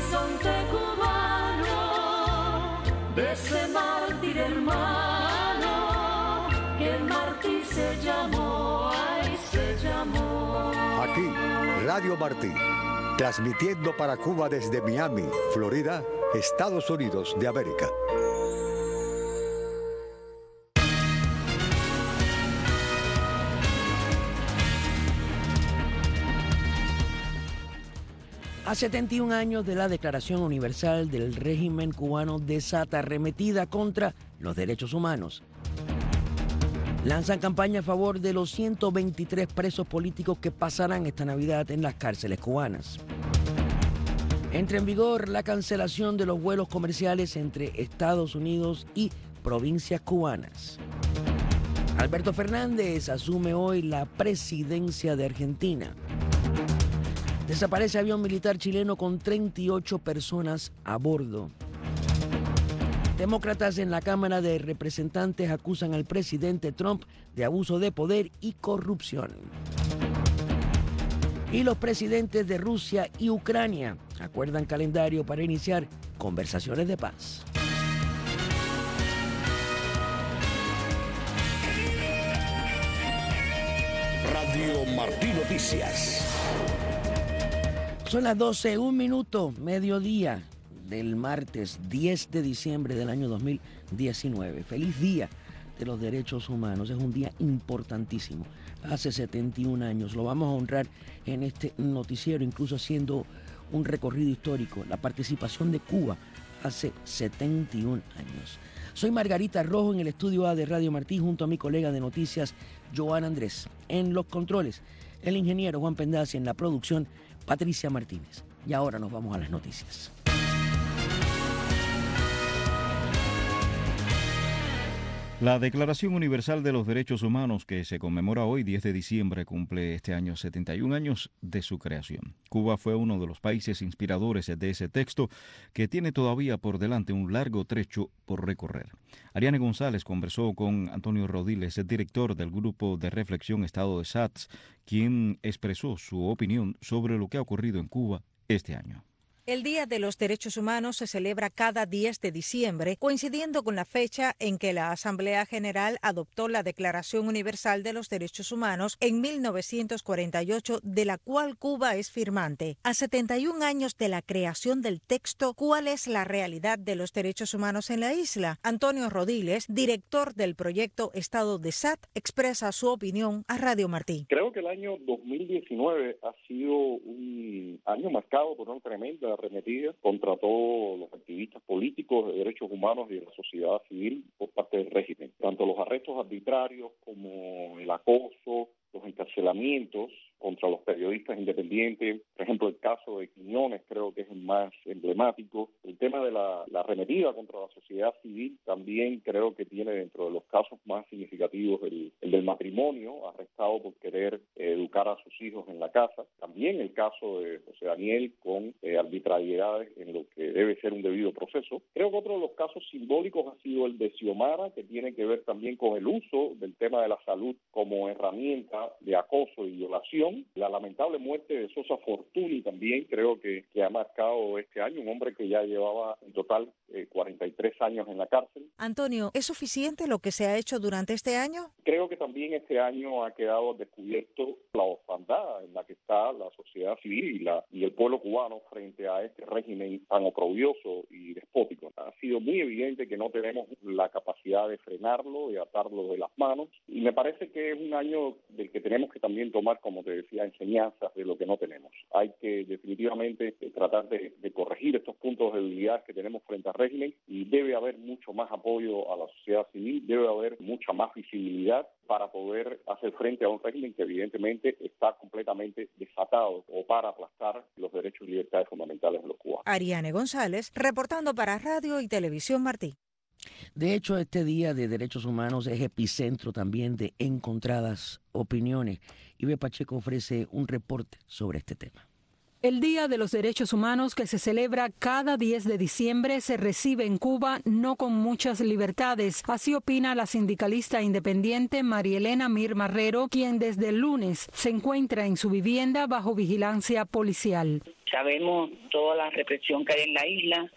horizonte cubano, de ese mártir hermano, que Martí se llamó, ay, se llamó. Aquí, Radio Martí, transmitiendo para Cuba desde Miami, Florida, Estados Unidos de América. A 71 años de la Declaración Universal del régimen cubano desata arremetida contra los derechos humanos. Lanzan campaña a favor de los 123 presos políticos que pasarán esta Navidad en las cárceles cubanas. Entra en vigor la cancelación de los vuelos comerciales entre Estados Unidos y provincias cubanas. Alberto Fernández asume hoy la presidencia de Argentina. Desaparece avión militar chileno con 38 personas a bordo. Demócratas en la Cámara de Representantes acusan al presidente Trump de abuso de poder y corrupción. Y los presidentes de Rusia y Ucrania acuerdan calendario para iniciar conversaciones de paz. Radio Martí Noticias. Son las 12, 1 minuto, mediodía del martes 10 de diciembre del año 2019. Feliz Día de los Derechos Humanos. Es un día importantísimo. Hace 71 años. Lo vamos a honrar en este noticiero, incluso haciendo un recorrido histórico. La participación de Cuba hace 71 años. Soy Margarita Rojo en el estudio A de Radio Martí junto a mi colega de noticias, Joan Andrés. En los controles, el ingeniero Juan Pendazi, en la producción, Patricia Martínez. Y ahora nos vamos a las noticias. La Declaración Universal de los Derechos Humanos, que se conmemora hoy, 10 de diciembre, cumple este año 71 años de su creación. Cuba fue uno de los países inspiradores de ese texto, que tiene todavía por delante un largo trecho por recorrer. Ariane González conversó con Antonio Rodiles, el director del Grupo de Reflexión Estado de SATS, quien expresó su opinión sobre lo que ha ocurrido en Cuba este año. El Día de los Derechos Humanos se celebra cada 10 de diciembre, coincidiendo con la fecha en que la Asamblea General adoptó la Declaración Universal de los Derechos Humanos en 1948, de la cual Cuba es firmante. A 71 años de la creación del texto, ¿cuál es la realidad de los derechos humanos en la isla? Antonio Rodiles, director del proyecto Estado de SAT, expresa su opinión a Radio Martí. Creo que el año 2019 ha sido un año marcado por una tremenda arremetida contra todos los activistas políticos de derechos humanos y de la sociedad civil por parte del régimen. Tanto los arrestos arbitrarios como el acoso, los encarcelamientos contra los periodistas independientes, por ejemplo el caso de Quiñones creo que es el más emblemático. El tema de la arremetida contra la sociedad civil también creo que tiene dentro de los casos más significativos el del matrimonio arrestado por querer educar a sus hijos en la casa. También el caso de José Daniel con arbitrariedades en lo que debe ser un debido proceso. Creo que otro de los casos simbólicos ha sido el de Xiomara, que tiene que ver también con el uso del tema de la salud como herramienta de acoso y violación. La lamentable muerte de Sosa Fortuny también creo que ha marcado este año, un hombre que ya llevaba en total 43 años en la cárcel. Antonio, ¿es suficiente lo que se ha hecho durante este año? Creo que también este año ha quedado descubierto la orfandad en la que está la sociedad civil y el pueblo cubano frente a este régimen tan oprobioso y despótico. Ha sido muy evidente que no tenemos la capacidad de frenarlo, de atarlo de las manos, y me parece que es un año del que tenemos que también tomar, como te decía, enseñanzas de lo que no tenemos. Hay que definitivamente tratar de corregir estos puntos de debilidad que tenemos frente al régimen, y debe haber mucho más apoyo a la sociedad civil, debe haber mucha más visibilidad para poder hacer frente a un régimen que evidentemente está completamente desatado o para aplastar los derechos y libertades fundamentales de los cubanos. Ariane González, reportando para Radio y Televisión Martí. De hecho, este Día de Derechos Humanos es epicentro también de encontradas opiniones. Ibe Pacheco ofrece un reporte sobre este tema. El Día de los Derechos Humanos, que se celebra cada 10 de diciembre, se recibe en Cuba no con muchas libertades. Así opina la sindicalista independiente Marielena Mir Marrero, quien desde el lunes se encuentra en su vivienda bajo vigilancia policial. Sabemos toda la represión que hay en la isla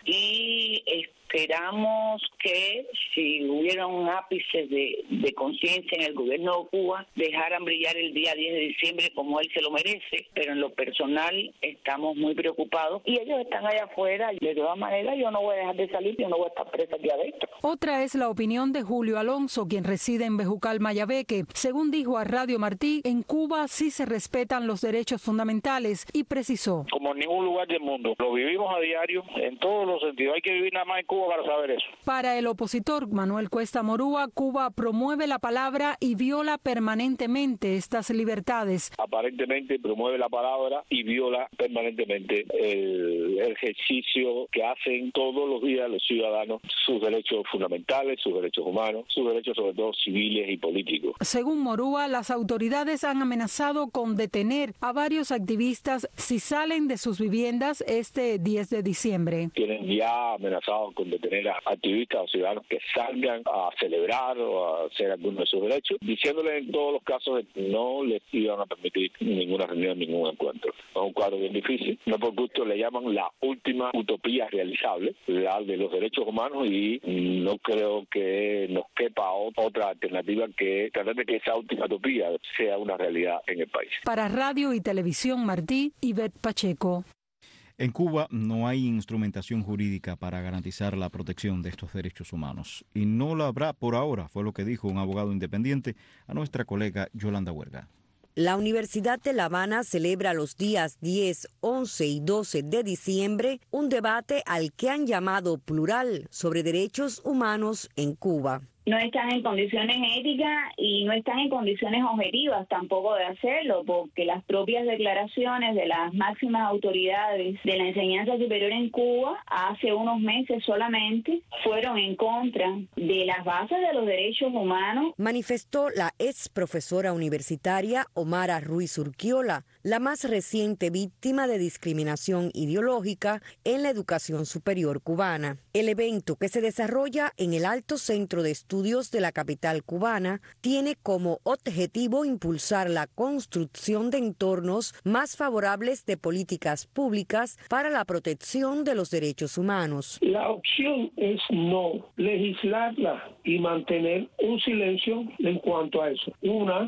y esperamos que si hubiera un ápice de conciencia en el gobierno de Cuba, dejaran brillar el día 10 de diciembre como él se lo merece, pero en lo personal estamos muy preocupados y ellos están allá afuera. De todas maneras, yo no voy a dejar de salir, yo no voy a estar presa aquí adentro. Otra es la opinión de Julio Alonso, quien reside en Bejucal, Mayabeque. Según dijo a Radio Martí, en Cuba sí se respetan los derechos fundamentales y precisó: como en ningún lugar del mundo, lo vivimos a diario en todos los sentidos. Hay que vivir nada más en Cuba para saber eso. Para el opositor Manuel Cuesta Morúa, Cuba promueve la palabra y viola permanentemente estas libertades. Aparentemente promueve la palabra y viola permanentemente el ejercicio que hacen todos los días los ciudadanos, sus derechos fundamentales, sus derechos humanos, sus derechos sobre todo civiles y políticos. Según Morúa, las autoridades han amenazado con detener a varios activistas si salen de sus viviendas este 10 de diciembre. Tienen ya amenazado con detener a activistas o ciudadanos que salgan a celebrar o a hacer alguno de sus derechos, diciéndoles en todos los casos que no les iban a permitir ninguna reunión, ningún encuentro. Es un cuadro bien difícil. No por gusto le llaman la última utopía realizable, la de los derechos humanos, y no creo que nos quepa otra alternativa que tratar de que esa última utopía sea una realidad en el país. Para Radio y Televisión Martí, Ivette Pacheco. En Cuba no hay instrumentación jurídica para garantizar la protección de estos derechos humanos. Y no la habrá por ahora, fue lo que dijo un abogado independiente a nuestra colega Yolanda Huerga. La Universidad de La Habana celebra los días 10, 11 y 12 de diciembre un debate al que han llamado plural sobre derechos humanos en Cuba. No están en condiciones éticas y no están en condiciones objetivas tampoco de hacerlo, porque las propias declaraciones de las máximas autoridades de la enseñanza superior en Cuba hace unos meses solamente fueron en contra de las bases de los derechos humanos. Manifestó la ex profesora universitaria Omara Ruiz Urquiola, la más reciente víctima de discriminación ideológica en la educación superior cubana. El evento, que se desarrolla en el Alto Centro de Estudios de la capital cubana, tiene como objetivo impulsar la construcción de entornos más favorables de políticas públicas para la protección de los derechos humanos. La opción es no legislarla y mantener un silencio en cuanto a eso. Una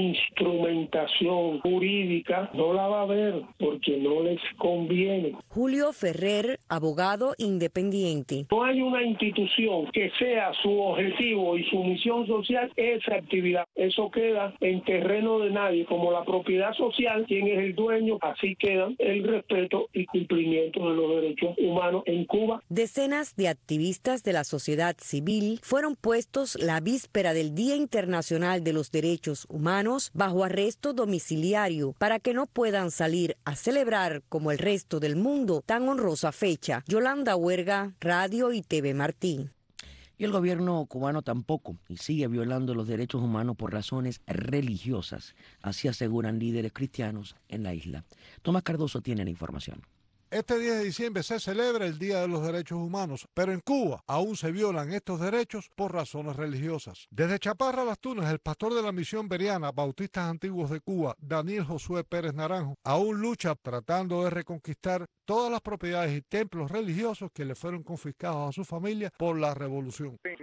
instrumentación jurídica no la va a haber porque no les conviene. Julio Ferrer, abogado independiente. No hay una institución que sea su objetivo y su misión social esa actividad. Eso queda en terreno de nadie, como la propiedad social, quien es el dueño, así quedan el respeto y cumplimiento de los derechos humanos en Cuba. Decenas de activistas de la sociedad civil fueron puestos la víspera del Día Internacional de los Derechos Humanos bajo arresto domiciliario para que no puedan salir a celebrar como el resto del mundo tan honrosa fecha. Yolanda Huerga, Radio y TV Martí. Y el gobierno cubano tampoco, y sigue violando los derechos humanos por razones religiosas, así aseguran líderes cristianos en la isla. Tomás Cardoso tiene la información. Este 10 de diciembre se celebra el Día de los Derechos Humanos, pero en Cuba aún se violan estos derechos por razones religiosas. Desde Chaparra Las Tunas, el pastor de la misión beriana Bautistas Antiguos de Cuba, Daniel Josué Pérez Naranjo, aún lucha tratando de reconquistar todas las propiedades y templos religiosos que le fueron confiscados a su familia por la revolución. En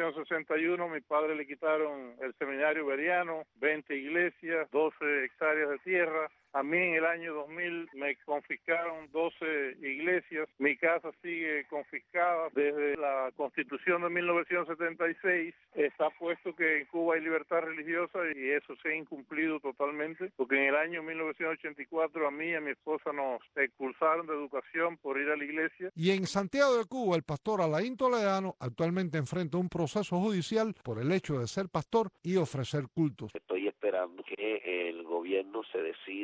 1961 mi padre le quitaron el seminario beriano, 20 iglesias, 12 hectáreas de tierra. A mí en el año 2000 me confiscaron 12 iglesias. Mi casa sigue confiscada desde la Constitución de 1976. Está puesto que en Cuba hay libertad religiosa y eso se ha incumplido totalmente, porque en el año 1984 a mí y a mi esposa nos expulsaron de educación por ir a la iglesia. Y en Santiago de Cuba, el pastor Alain Toledano actualmente enfrenta un proceso judicial por el hecho de ser pastor y ofrecer cultos. Estoy esperando que el gobierno se decida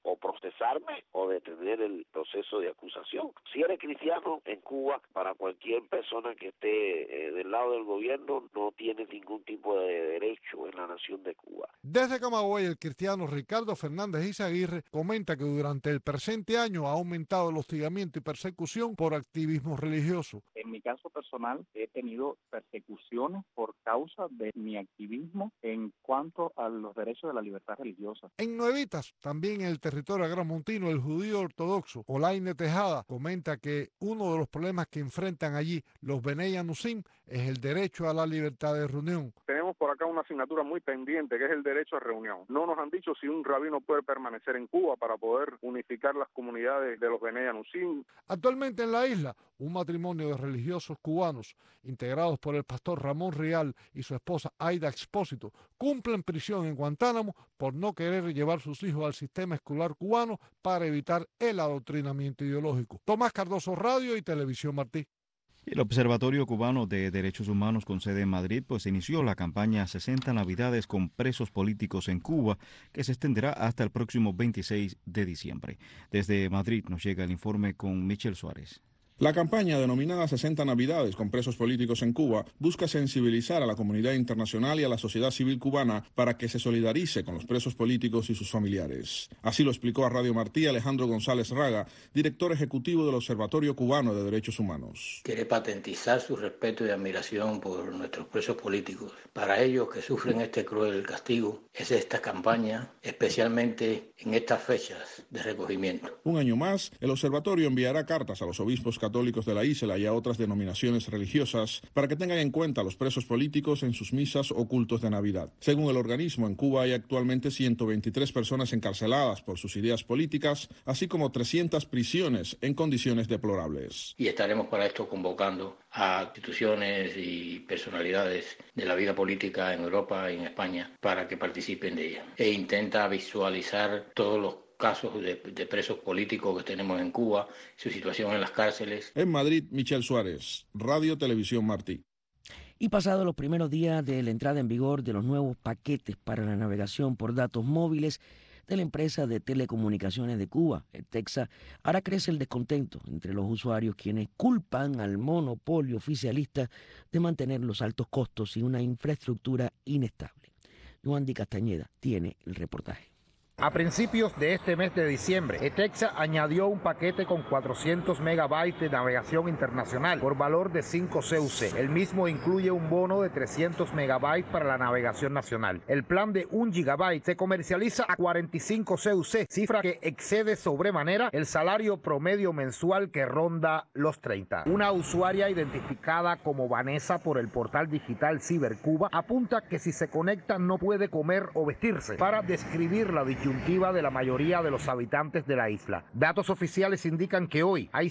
o procesarme o detener el proceso de acusación. Si eres cristiano en Cuba, para cualquier persona que esté del lado del gobierno, no tiene ningún tipo de derecho en la nación de Cuba. Desde Camagüey, el cristiano Ricardo Fernández Izaguirre comenta que durante el presente año ha aumentado el hostigamiento y persecución por activismo religioso. En mi caso personal, he tenido persecuciones por causa de mi activismo en cuanto a los derechos de la libertad religiosa. En Nuevitas, también en el territorio agramontino, el judío ortodoxo Olaine Tejada comenta que uno de los problemas que enfrentan allí los Benei Anusim es el derecho a la libertad de reunión. Tenemos por acá una asignatura muy pendiente que es el derecho a reunión. No nos han dicho si un rabino puede permanecer en Cuba para poder unificar las comunidades de los Benei Anusim. Actualmente en la isla, un matrimonio de religiosos cubanos integrados por el pastor Ramón Rial y su esposa Aida Expósito cumplen prisión en Guantánamo por no querer llevar sus hijos al sistema escolar cubano para evitar el adoctrinamiento ideológico. Tomás Cardoso, Radio y Televisión Martí. El Observatorio Cubano de Derechos Humanos con sede en Madrid inició la campaña 60 Navidades con presos políticos en Cuba, que se extenderá hasta el próximo 26 de diciembre. Desde Madrid nos llega el informe con Michel Suárez. La campaña denominada 60 Navidades con presos políticos en Cuba busca sensibilizar a la comunidad internacional y a la sociedad civil cubana para que se solidarice con los presos políticos y sus familiares. Así lo explicó a Radio Martí Alejandro González Raga, director ejecutivo del Observatorio Cubano de Derechos Humanos. Quiere patentizar su respeto y admiración por nuestros presos políticos. Para ellos que sufren este cruel castigo, es esta campaña, especialmente en estas fechas de recogimiento. Un año más, el observatorio enviará cartas a los obispos católicos de la isla y a otras denominaciones religiosas para que tengan en cuenta a los presos políticos en sus misas o cultos de Navidad. Según el organismo, en Cuba hay actualmente 123 personas encarceladas por sus ideas políticas, así como 300 prisiones en condiciones deplorables. Y estaremos para esto convocando a instituciones y personalidades de la vida política en Europa y en España para que participen de ella. E intenta visualizar todos los casos de presos políticos que tenemos en Cuba, su situación en las cárceles. En Madrid, Michel Suárez, Radio Televisión Martí. Y pasados los primeros días de la entrada en vigor de los nuevos paquetes para la navegación por datos móviles de la empresa de telecomunicaciones de Cuba, ETEXA, ahora crece el descontento entre los usuarios, quienes culpan al monopolio oficialista de mantener los altos costos y una infraestructura inestable. Joan Di Castañeda tiene el reportaje. A principios de este mes de diciembre, ETEXA añadió un paquete con 400 megabytes de navegación internacional por valor de 5 CUC. El mismo incluye un bono de 300 megabytes para la navegación nacional. El plan de 1 gigabyte se comercializa a 45 CUC, cifra que excede sobremanera el salario promedio mensual que ronda los 30. Una usuaria identificada como Vanessa por el portal digital Cibercuba apunta que si se conecta no puede comer o vestirse, para describir la disyuntiva de la mayoría de los habitantes de la isla. Datos oficiales indican que hoy hay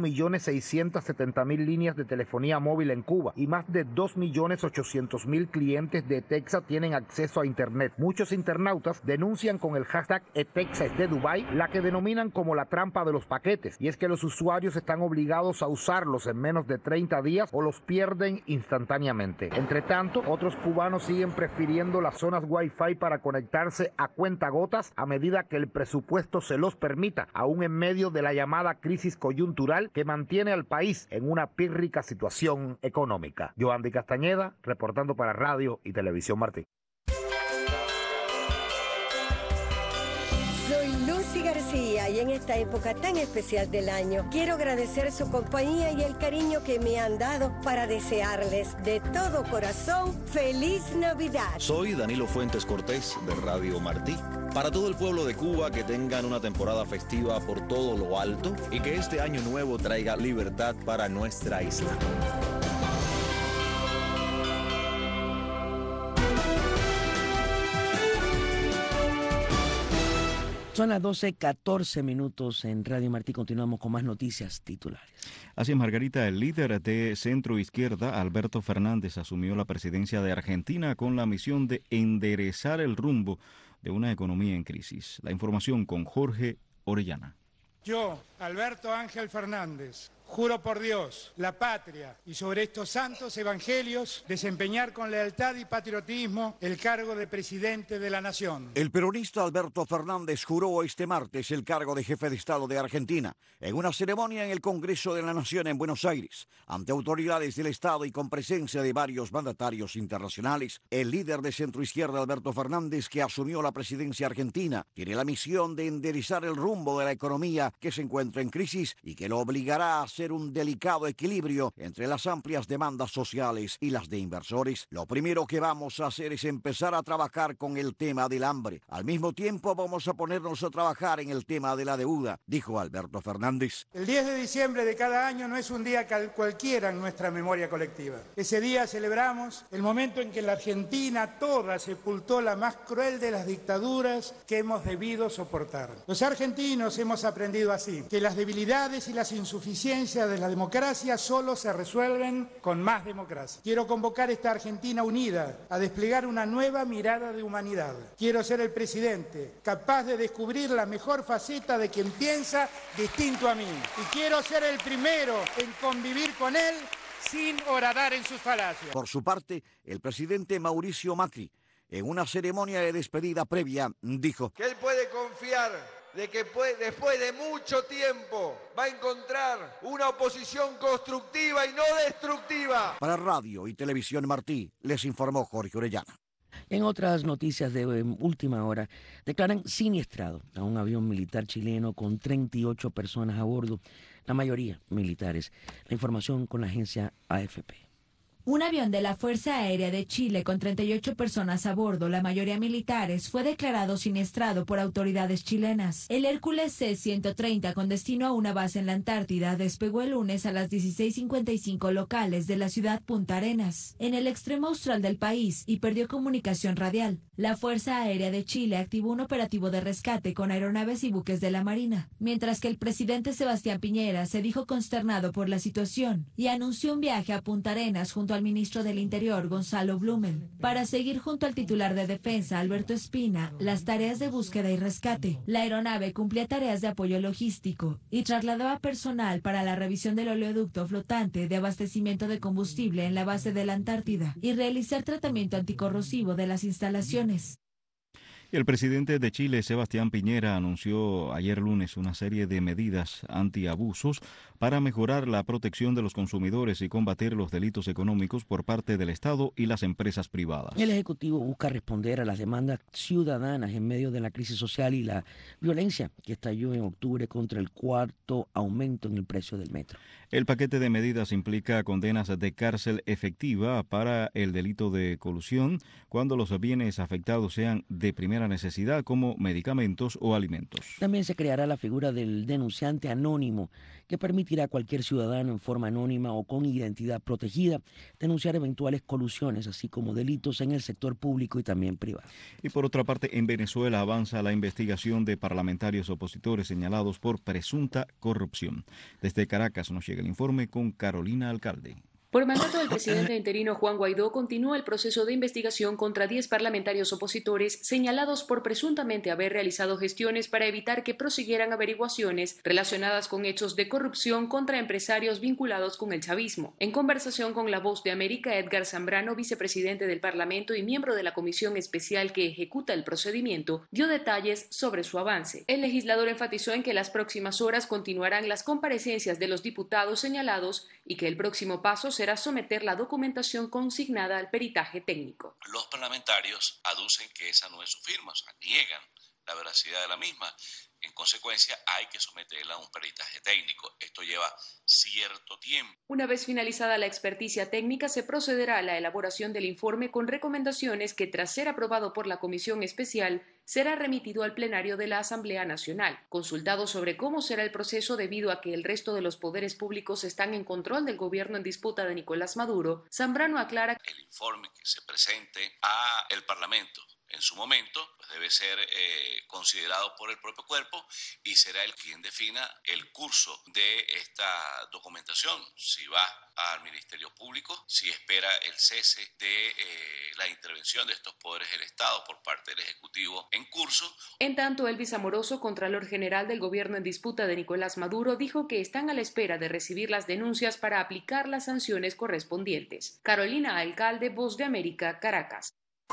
5.670.000 líneas de telefonía móvil en Cuba y más de 2.800.000 clientes de ETEXA tienen acceso a Internet. Muchos internautas denuncian con el hashtag ETEXA es de Dubái la que denominan como la trampa de los paquetes, y es que los usuarios están obligados a usarlos en menos de 30 días o los pierden instantáneamente. Entre tanto, otros cubanos siguen prefiriendo las zonas Wi-Fi para conectarse a cuentagotas a medida que el presupuesto se los permita, aún en medio de la llamada crisis coyuntural que mantiene al país en una pírrica situación económica. Joan Di Castañeda, reportando para Radio y Televisión Martí. Soy Lucy García y en esta época tan especial del año quiero agradecer su compañía y el cariño que me han dado para desearles de todo corazón ¡Feliz Navidad! Soy Danilo Fuentes Cortés de Radio Martí. Para todo el pueblo de Cuba, que tengan una temporada festiva por todo lo alto y que este año nuevo traiga libertad para nuestra isla. Son las 12:14 en Radio Martí. Continuamos con más noticias titulares. Así es, Margarita, el líder de centro izquierda, Alberto Fernández, asumió la presidencia de Argentina con la misión de enderezar el rumbo de una economía en crisis. La información con Jorge Orellana. Yo, Alberto Ángel Fernández, Juro por Dios, la patria y sobre estos santos evangelios desempeñar con lealtad y patriotismo el cargo de presidente de la nación. El peronista Alberto Fernández juró este martes el cargo de jefe de Estado de Argentina en una ceremonia en el Congreso de la Nación en Buenos Aires, ante autoridades del Estado y con presencia de varios mandatarios internacionales. El líder de centroizquierda Alberto Fernández, que asumió la presidencia argentina, tiene la misión de enderezar el rumbo de la economía que se encuentra en crisis y que lo obligará a hacer un delicado equilibrio entre las amplias demandas sociales y las de inversores. Lo primero que vamos a hacer es empezar a trabajar con el tema del hambre. Al mismo tiempo vamos a ponernos a trabajar en el tema de la deuda, dijo Alberto Fernández. El 10 de diciembre de cada año no es un día cualquiera en nuestra memoria colectiva. Ese día celebramos el momento en que la Argentina toda sepultó la más cruel de las dictaduras que hemos debido soportar. Los argentinos hemos aprendido así, que las debilidades y las insuficiencias de la democracia solo se resuelven con más democracia. Quiero convocar a esta Argentina unida a desplegar una nueva mirada de humanidad. Quiero ser el presidente capaz de descubrir la mejor faceta de quien piensa distinto a mí. Y quiero ser el primero en convivir con él sin horadar en sus falacias. Por su parte, el presidente Mauricio Macri, en una ceremonia de despedida previa, dijo que él puede confiar de que después de mucho tiempo va a encontrar una oposición constructiva y no destructiva. Para Radio y Televisión Martí, les informó Jorge Orellana. En otras noticias de última hora, declaran siniestrado a un avión militar chileno con 38 personas a bordo, la mayoría militares. La información con la agencia AFP. Un avión de la Fuerza Aérea de Chile con 38 personas a bordo, la mayoría militares, fue declarado siniestrado por autoridades chilenas. El Hércules C-130, con destino a una base en la Antártida, despegó el lunes a las 16:55 locales de la ciudad Punta Arenas, en el extremo austral del país, y perdió comunicación radial. La Fuerza Aérea de Chile activó un operativo de rescate con aeronaves y buques de la Marina, mientras que el presidente Sebastián Piñera se dijo consternado por la situación y anunció un viaje a Punta Arenas junto al ministro del Interior, Gonzalo Blumen, para seguir junto al titular de Defensa, Alberto Espina, las tareas de búsqueda y rescate. La aeronave cumplía tareas de apoyo logístico y trasladaba personal para la revisión del oleoducto flotante de abastecimiento de combustible en la base de la Antártida y realizar tratamiento anticorrosivo de las instalaciones. El presidente de Chile, Sebastián Piñera, anunció ayer lunes una serie de medidas antiabusos para mejorar la protección de los consumidores y combatir los delitos económicos por parte del Estado y las empresas privadas. El Ejecutivo busca responder a las demandas ciudadanas en medio de la crisis social y la violencia que estalló en octubre contra el cuarto aumento en el precio del metro. El paquete de medidas implica condenas de cárcel efectiva para el delito de colusión cuando los bienes afectados sean de primera necesidad, como medicamentos o alimentos. También se creará la figura del denunciante anónimo, que permitirá a cualquier ciudadano en forma anónima o con identidad protegida denunciar eventuales colusiones, así como delitos en el sector público y también privado. Y por otra parte, en Venezuela avanza la investigación de parlamentarios opositores señalados por presunta corrupción. Desde Caracas nos llega el informe con Carolina Alcalde. Por mandato del presidente interino Juan Guaidó, continúa el proceso de investigación contra 10 parlamentarios opositores señalados por presuntamente haber realizado gestiones para evitar que prosiguieran averiguaciones relacionadas con hechos de corrupción contra empresarios vinculados con el chavismo. En conversación con La Voz de América, Edgar Zambrano, vicepresidente del Parlamento y miembro de la comisión especial que ejecuta el procedimiento, dio detalles sobre su avance. El legislador enfatizó en que las próximas horas continuarán las comparecencias de los diputados señalados y que el próximo paso será someter la documentación consignada al peritaje técnico. Los parlamentarios aducen que esa no es su firma, o sea, niegan la veracidad de la misma. En consecuencia, hay que someterla a un peritaje técnico. Esto lleva cierto tiempo. Una vez finalizada la experticia técnica, se procederá a la elaboración del informe con recomendaciones que, tras ser aprobado por la Comisión Especial, será remitido al plenario de la Asamblea Nacional. Consultado sobre cómo será el proceso debido a que el resto de los poderes públicos están en control del gobierno en disputa de Nicolás Maduro, Zambrano aclara que el informe que se presente a el Parlamento en su momento pues debe ser considerado por el propio cuerpo y será él quien defina el curso de esta documentación, si va al Ministerio Público, si espera el cese de la intervención de estos poderes del Estado por parte del Ejecutivo en curso. En tanto, Elvis Amoroso, Contralor General del gobierno en disputa de Nicolás Maduro, dijo que están a la espera de recibir las denuncias para aplicar las sanciones correspondientes. Carolina Alcalde, Voz de América, Caracas.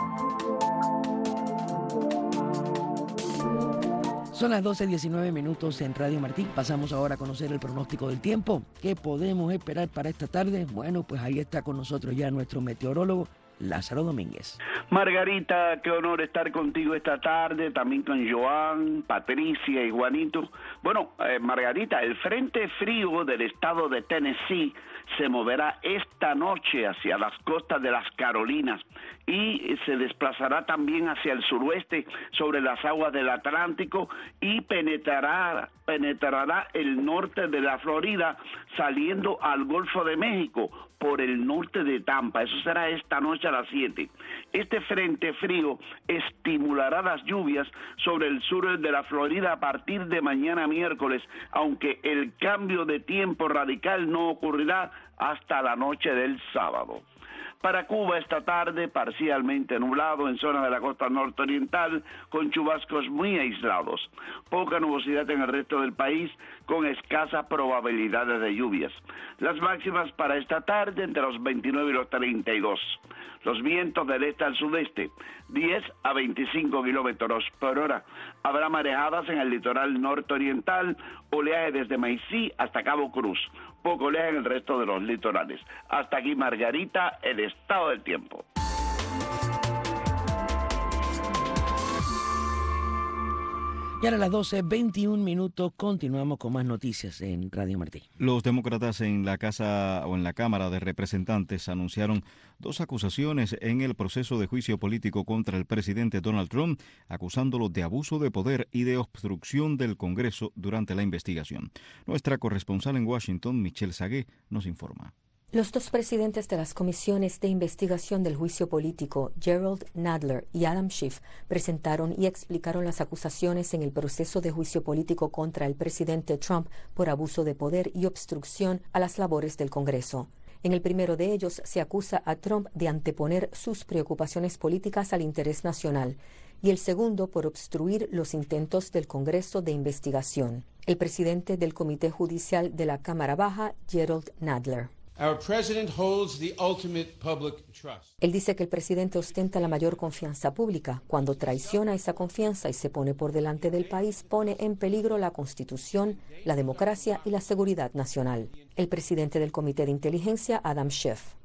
Son las 12:19 en Radio Martí. Pasamos ahora a conocer el pronóstico del tiempo. ¿Qué podemos esperar para esta tarde? Bueno, pues ahí está con nosotros ya nuestro meteorólogo Lázaro Domínguez. Margarita, qué honor estar contigo esta tarde, también con Joan, Patricia y Juanito. Bueno, Margarita, el frente frío del estado de Tennessee se moverá esta noche hacia las costas de las Carolinas y se desplazará también hacia el suroeste sobre las aguas del Atlántico y penetrará el norte de la Florida saliendo al Golfo de México por el norte de Tampa. Eso será esta noche a las 7. Este frente frío estimulará las lluvias sobre el sur de la Florida a partir de mañana miércoles, aunque el cambio de tiempo radical no ocurrirá hasta la noche del sábado. Para Cuba esta tarde, parcialmente nublado en zonas de la costa nororiental, con chubascos muy aislados. Poca nubosidad en el resto del país, con escasas probabilidades de lluvias. Las máximas para esta tarde entre los 29 y los 32. Los vientos del este al sudeste, 10 a 25 kilómetros por hora. Habrá marejadas en el litoral nororiental, oleaje desde Maicí hasta Cabo Cruz. Poco oleaje en el resto de los litorales. Hasta aquí, Margarita, el estado del tiempo. Y ahora a las 12:21 continuamos con más noticias en Radio Martí. Los demócratas en la Cámara de Representantes anunciaron 2 acusaciones en el proceso de juicio político contra el presidente Donald Trump, acusándolo de abuso de poder y de obstrucción del Congreso durante la investigación. Nuestra corresponsal en Washington, Michelle Sagué, nos informa. Los 2 presidentes de las comisiones de investigación del juicio político, Gerald Nadler y Adam Schiff, presentaron y explicaron las acusaciones en el proceso de juicio político contra el presidente Trump por abuso de poder y obstrucción a las labores del Congreso. En el primero de ellos se acusa a Trump de anteponer sus preocupaciones políticas al interés nacional y el segundo por obstruir los intentos del Congreso de investigación. El presidente del Comité Judicial de la Cámara Baja, Gerald Nadler. Él dice que el presidente ostenta la mayor confianza pública. Cuando traiciona esa confianza y se pone por delante del país, pone en peligro la Constitución, la democracia y la seguridad nacional. El presidente del Comité de Inteligencia, Adam Schiff.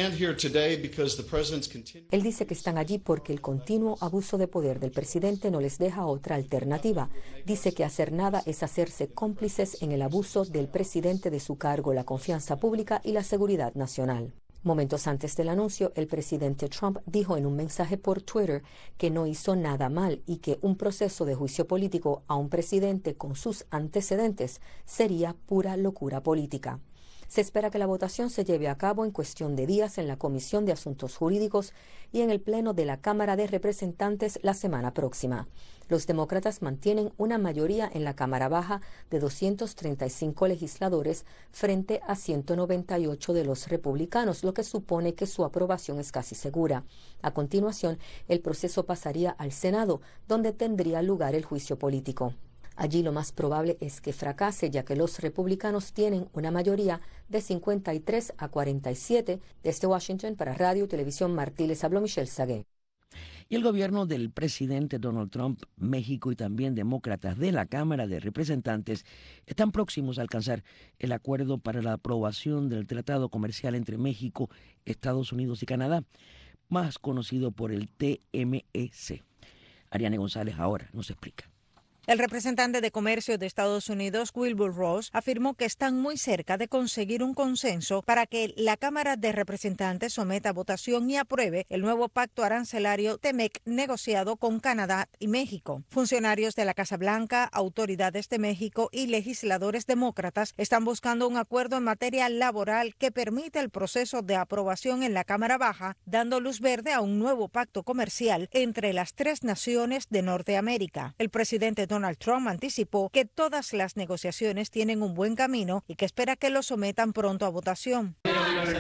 Él dice que están allí porque el continuo abuso de poder del presidente no les deja otra alternativa. Dice que hacer nada es hacerse cómplices en el abuso del presidente de su cargo, la confianza pública y la seguridad nacional. Momentos antes del anuncio, el presidente Trump dijo en un mensaje por Twitter que no hizo nada mal y que un proceso de juicio político a un presidente con sus antecedentes sería pura locura política. Se espera que la votación se lleve a cabo en cuestión de días en la Comisión de Asuntos Jurídicos y en el Pleno de la Cámara de Representantes la semana próxima. Los demócratas mantienen una mayoría en la Cámara Baja de 235 legisladores frente a 198 de los republicanos, lo que supone que su aprobación es casi segura. A continuación, el proceso pasaría al Senado, donde tendría lugar el juicio político. Allí lo más probable es que fracase, ya que los republicanos tienen una mayoría de 53 a 47. Desde Washington, para Radio y Televisión Martí, les habló Michelle Sagué. Y el gobierno del presidente Donald Trump, México y también demócratas de la Cámara de Representantes están próximos a alcanzar el acuerdo para la aprobación del Tratado Comercial entre México, Estados Unidos y Canadá, más conocido por el TMEC. Ariane González ahora nos explica. El representante de Comercio de Estados Unidos, Wilbur Ross, afirmó que están muy cerca de conseguir un consenso para que la Cámara de Representantes someta a votación y apruebe el nuevo pacto arancelario TMEC negociado con Canadá y México. Funcionarios de la Casa Blanca, autoridades de México y legisladores demócratas están buscando un acuerdo en materia laboral que permita el proceso de aprobación en la Cámara Baja, dando luz verde a un nuevo pacto comercial entre las 3 naciones de Norteamérica. El presidente Donald Trump anticipó que todas las negociaciones tienen un buen camino y que espera que lo sometan pronto a votación.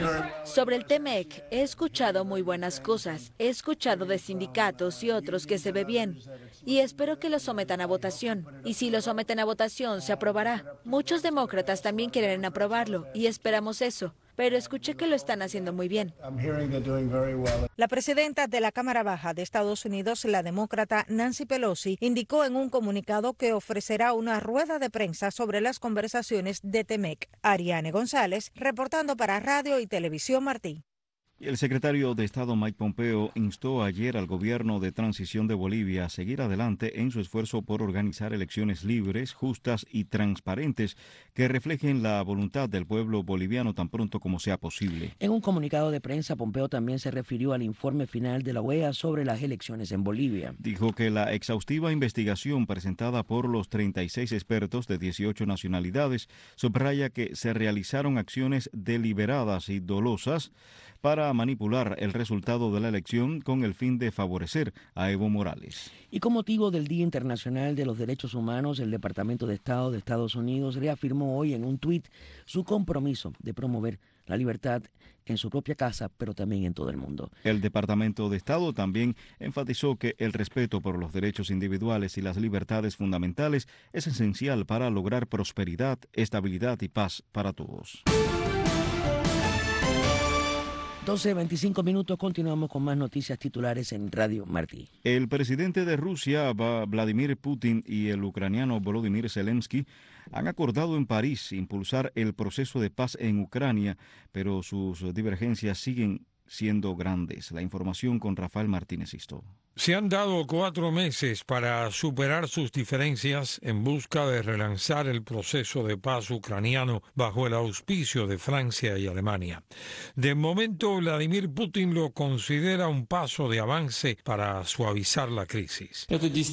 Sobre el TEMEC, he escuchado muy buenas cosas. He escuchado de sindicatos y otros que se ve bien. Y espero que lo sometan a votación. Y si lo someten a votación, se aprobará. Muchos demócratas también quieren aprobarlo y esperamos eso. Pero escuché que lo están haciendo muy bien. La presidenta de la Cámara Baja de Estados Unidos, la demócrata Nancy Pelosi, indicó en un comunicado que ofrecerá una rueda de prensa sobre las conversaciones de TEMEC. Ariane González, reportando para Radio y Televisión Martí. El secretario de Estado Mike Pompeo instó ayer al gobierno de transición de Bolivia a seguir adelante en su esfuerzo por organizar elecciones libres, justas y transparentes que reflejen la voluntad del pueblo boliviano tan pronto como sea posible. En un comunicado de prensa, Pompeo también se refirió al informe final de la OEA sobre las elecciones en Bolivia. Dijo que la exhaustiva investigación presentada por los 36 expertos de 18 nacionalidades subraya que se realizaron acciones deliberadas y dolosas para manipular el resultado de la elección con el fin de favorecer a Evo Morales. Y con motivo del Día Internacional de los Derechos Humanos, el Departamento de Estado de Estados Unidos reafirmó hoy en un tuit su compromiso de promover la libertad en su propia casa, pero también en todo el mundo. El Departamento de Estado también enfatizó que el respeto por los derechos individuales y las libertades fundamentales es esencial para lograr prosperidad, estabilidad y paz para todos. 12:25 minutos, continuamos con más noticias titulares en Radio Martí. El presidente de Rusia, Vladimir Putin, y el ucraniano Volodymyr Zelensky han acordado en París impulsar el proceso de paz en Ucrania, pero sus divergencias siguen siendo grandes. La información con Rafael Martínez Isto. Se han dado 4 meses para superar sus diferencias en busca de relanzar el proceso de paz ucraniano bajo el auspicio de Francia y Alemania. De momento, Vladimir Putin lo considera un paso de avance para suavizar la crisis.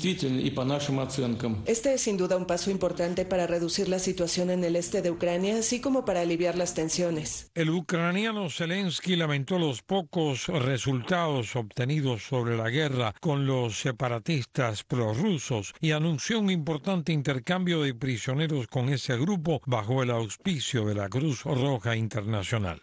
Este es sin duda un paso importante para reducir la situación en el este de Ucrania, así como para aliviar las tensiones. El ucraniano Zelensky lamentó los pocos resultados obtenidos sobre la guerra con los separatistas prorrusos y anunció un importante intercambio de prisioneros con ese grupo bajo el auspicio de la Cruz Roja Internacional.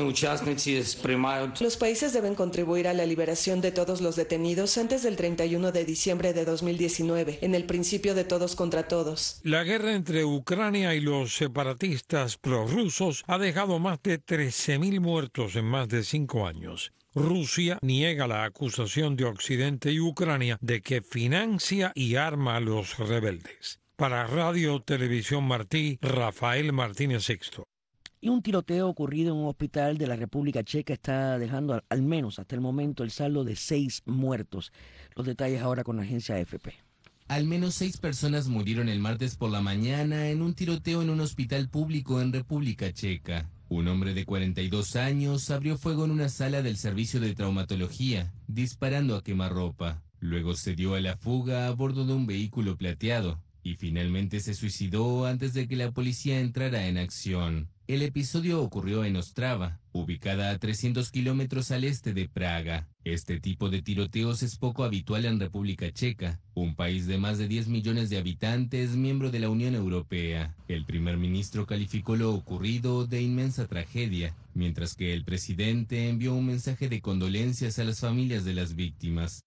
Los países deben contribuir a la liberación de todos los detenidos antes del 31 de diciembre de 2019, en el principio de todos contra todos. La guerra entre Ucrania y los separatistas prorrusos ha dejado más de 13.000 muertos en más de 5 años. Rusia niega la acusación de Occidente y Ucrania de que financia y arma a los rebeldes. Para Radio Televisión Martí, Rafael Martínez Sixto. Y un tiroteo ocurrido en un hospital de la República Checa está dejando al menos hasta el momento el saldo de 6 muertos. Los detalles ahora con la agencia AFP. Al menos 6 personas murieron el martes por la mañana en un tiroteo en un hospital público en República Checa. Un hombre de 42 años abrió fuego en una sala del servicio de traumatología, disparando a quemarropa. Luego se dio a la fuga a bordo de un vehículo plateado y finalmente se suicidó antes de que la policía entrara en acción. El episodio ocurrió en Ostrava, ubicada a 300 kilómetros al este de Praga. Este tipo de tiroteos es poco habitual en República Checa, un país de más de 10 millones de habitantes, miembro de la Unión Europea. El primer ministro calificó lo ocurrido de inmensa tragedia, mientras que el presidente envió un mensaje de condolencias a las familias de las víctimas.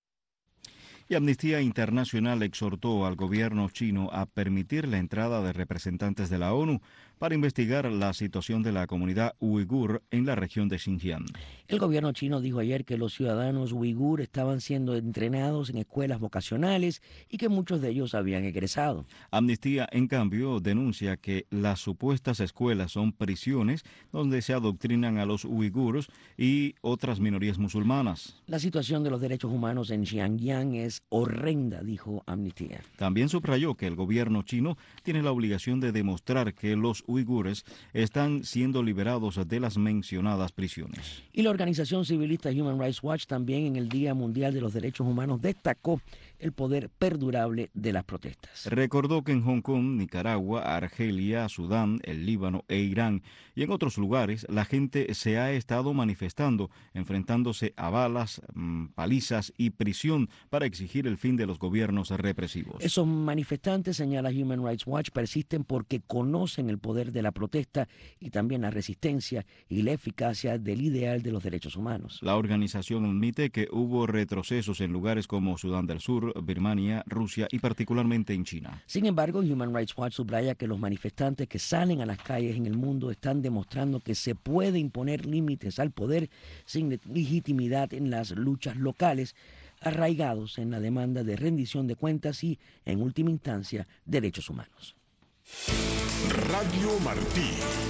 Y Amnistía Internacional exhortó al gobierno chino a permitir la entrada de representantes de la ONU para investigar la situación de la comunidad uigur en la región de Xinjiang. El gobierno chino dijo ayer que los ciudadanos uigur estaban siendo entrenados en escuelas vocacionales y que muchos de ellos habían egresado. Amnistía, en cambio, denuncia que las supuestas escuelas son prisiones donde se adoctrinan a los uigures y otras minorías musulmanas. La situación de los derechos humanos en Xinjiang es horrenda, dijo Amnistía. También subrayó que el gobierno chino tiene la obligación de demostrar que los uigures están siendo liberados de las mencionadas prisiones. Y la organización civilista Human Rights Watch también en el Día Mundial de los Derechos Humanos destacó el poder perdurable de las protestas. Recordó que en Hong Kong, Nicaragua, Argelia, Sudán, el Líbano e Irán y en otros lugares la gente se ha estado manifestando, enfrentándose a balas, palizas y prisión para exigir el fin de los gobiernos represivos. Esos manifestantes, señala Human Rights Watch, persisten porque conocen el poder poder de la protesta y también la resistencia y la eficacia del ideal de los derechos humanos. La organización admite que hubo retrocesos en lugares como Sudán del Sur, Birmania, Rusia y particularmente en China. Sin embargo, Human Rights Watch subraya que los manifestantes que salen a las calles en el mundo están demostrando que se puede imponer límites al poder sin legitimidad en las luchas locales, arraigados en la demanda de rendición de cuentas y, en última instancia, derechos humanos. Radio Martí.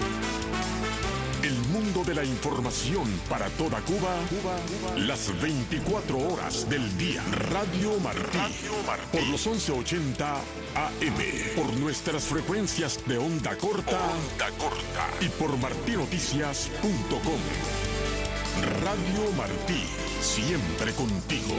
El mundo de la información para toda Cuba, las 24 horas del día. Radio Martí. Por los 1180 AM. Por nuestras frecuencias de onda corta. Y por martinoticias.com. Radio Martí, siempre contigo.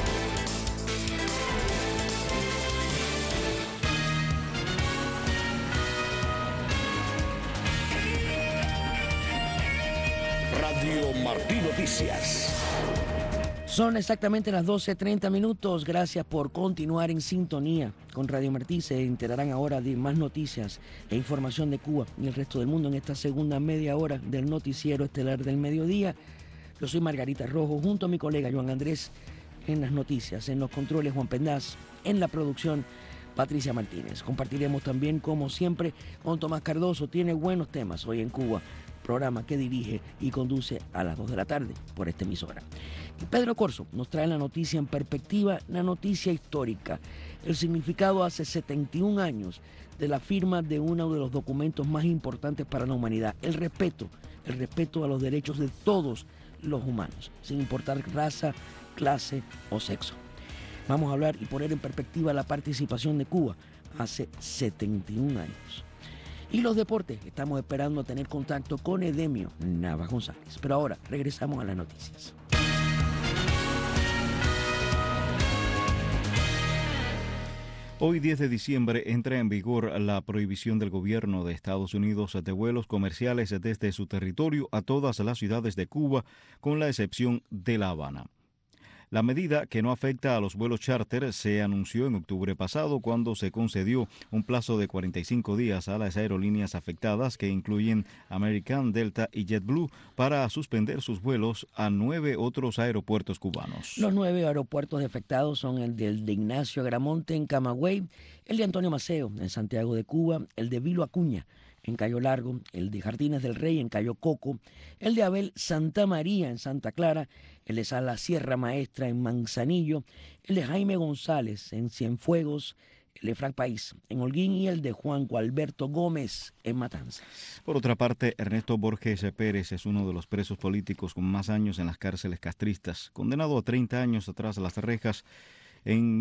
Radio Martí Noticias. Son exactamente las 12:30 minutos. Gracias por continuar en sintonía con Radio Martí. Se enterarán ahora de más noticias e información de Cuba y el resto del mundo en esta segunda media hora del noticiero estelar del mediodía. Yo soy Margarita Rojo, junto a mi colega Joan Andrés en las noticias, en los controles Juan Pendaz, en la producción Patricia Martínez. Compartiremos también, como siempre, con Tomás Cardoso. Tiene buenos temas hoy en Cuba, programa que dirige y conduce a las 2 de la tarde por esta emisora. Y Pedro Corso nos trae la noticia en perspectiva, la noticia histórica, el significado hace 71 años de la firma de uno de los documentos más importantes para la humanidad, el respeto a los derechos de todos los humanos, sin importar raza, clase o sexo. Vamos a hablar y poner en perspectiva la participación de Cuba hace 71 años. Y los deportes, estamos esperando tener contacto con Edemio Navas González. Pero ahora regresamos a las noticias. Hoy 10 de diciembre entra en vigor la prohibición del gobierno de Estados Unidos de vuelos comerciales desde su territorio a todas las ciudades de Cuba, con la excepción de La Habana. La medida, que no afecta a los vuelos charter, se anunció en octubre pasado cuando se concedió un plazo de 45 días a las aerolíneas afectadas, que incluyen American, Delta y JetBlue, para suspender sus vuelos a 9 otros aeropuertos cubanos. Los 9 aeropuertos afectados son el de Ignacio Agramonte en Camagüey, el de Antonio Maceo en Santiago de Cuba, el de Vilo Acuña en Cayo Largo, el de Jardines del Rey en Cayo Coco, el de Abel Santa María en Santa Clara, el de Sala Sierra Maestra en Manzanillo, el de Jaime González en Cienfuegos, el de Frank País en Holguín y el de Juan Gualberto Gómez en Matanzas. Por otra parte, Ernesto Borges Pérez es uno de los presos políticos con más años en las cárceles castristas, condenado a 30 años tras las rejas en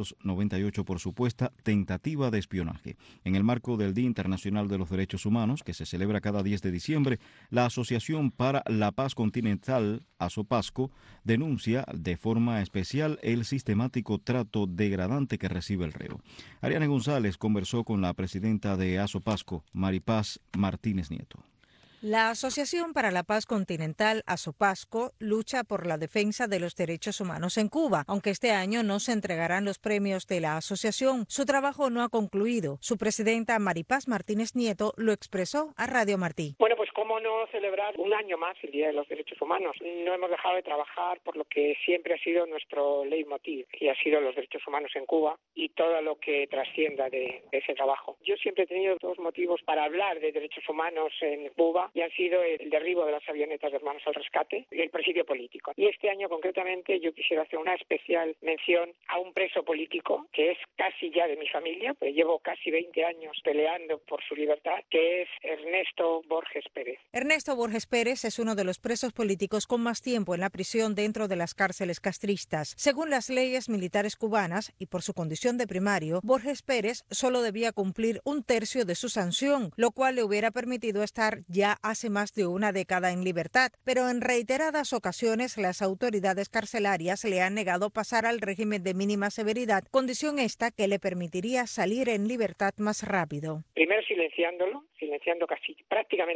1998 por supuesta tentativa de espionaje. En el marco del Día Internacional de los Derechos Humanos, que se celebra cada 10 de diciembre, la Asociación para la Paz Continental, ASOPASCO, denuncia de forma especial el sistemático trato degradante que recibe el reo. Ariane González conversó con la presidenta de ASOPASCO, Maripaz Martínez Nieto. La Asociación para la Paz Continental, ASOPASCO, lucha por la defensa de los derechos humanos en Cuba. Aunque este año no se entregarán los premios de la asociación, su trabajo no ha concluido. Su presidenta, Maripaz Martínez Nieto, lo expresó a Radio Martí. Bueno, pues cómo no celebrar un año más el Día de los Derechos Humanos. No hemos dejado de trabajar por lo que siempre ha sido nuestro leitmotiv, y ha sido los derechos humanos en Cuba y todo lo que trascienda de ese trabajo. Yo siempre he tenido dos motivos para hablar de derechos humanos en Cuba, y han sido el derribo de las avionetas de Hermanos al Rescate y el presidio político. Y este año concretamente yo quisiera hacer una especial mención a un preso político que es casi ya de mi familia, pues llevo casi 20 años peleando por su libertad, que es Ernesto Borges Pérez. Ernesto Borges Pérez es uno de los presos políticos con más tiempo en la prisión dentro de las cárceles castristas. Según las leyes militares cubanas y por su condición de primario, Borges Pérez solo debía cumplir un tercio de su sanción, lo cual le hubiera permitido estar ya hace más de una década en libertad, pero en reiteradas ocasiones las autoridades carcelarias le han negado pasar al régimen de mínima severidad, condición esta que le permitiría salir en libertad más rápido. Primero silenciando casi prácticamente todo lo que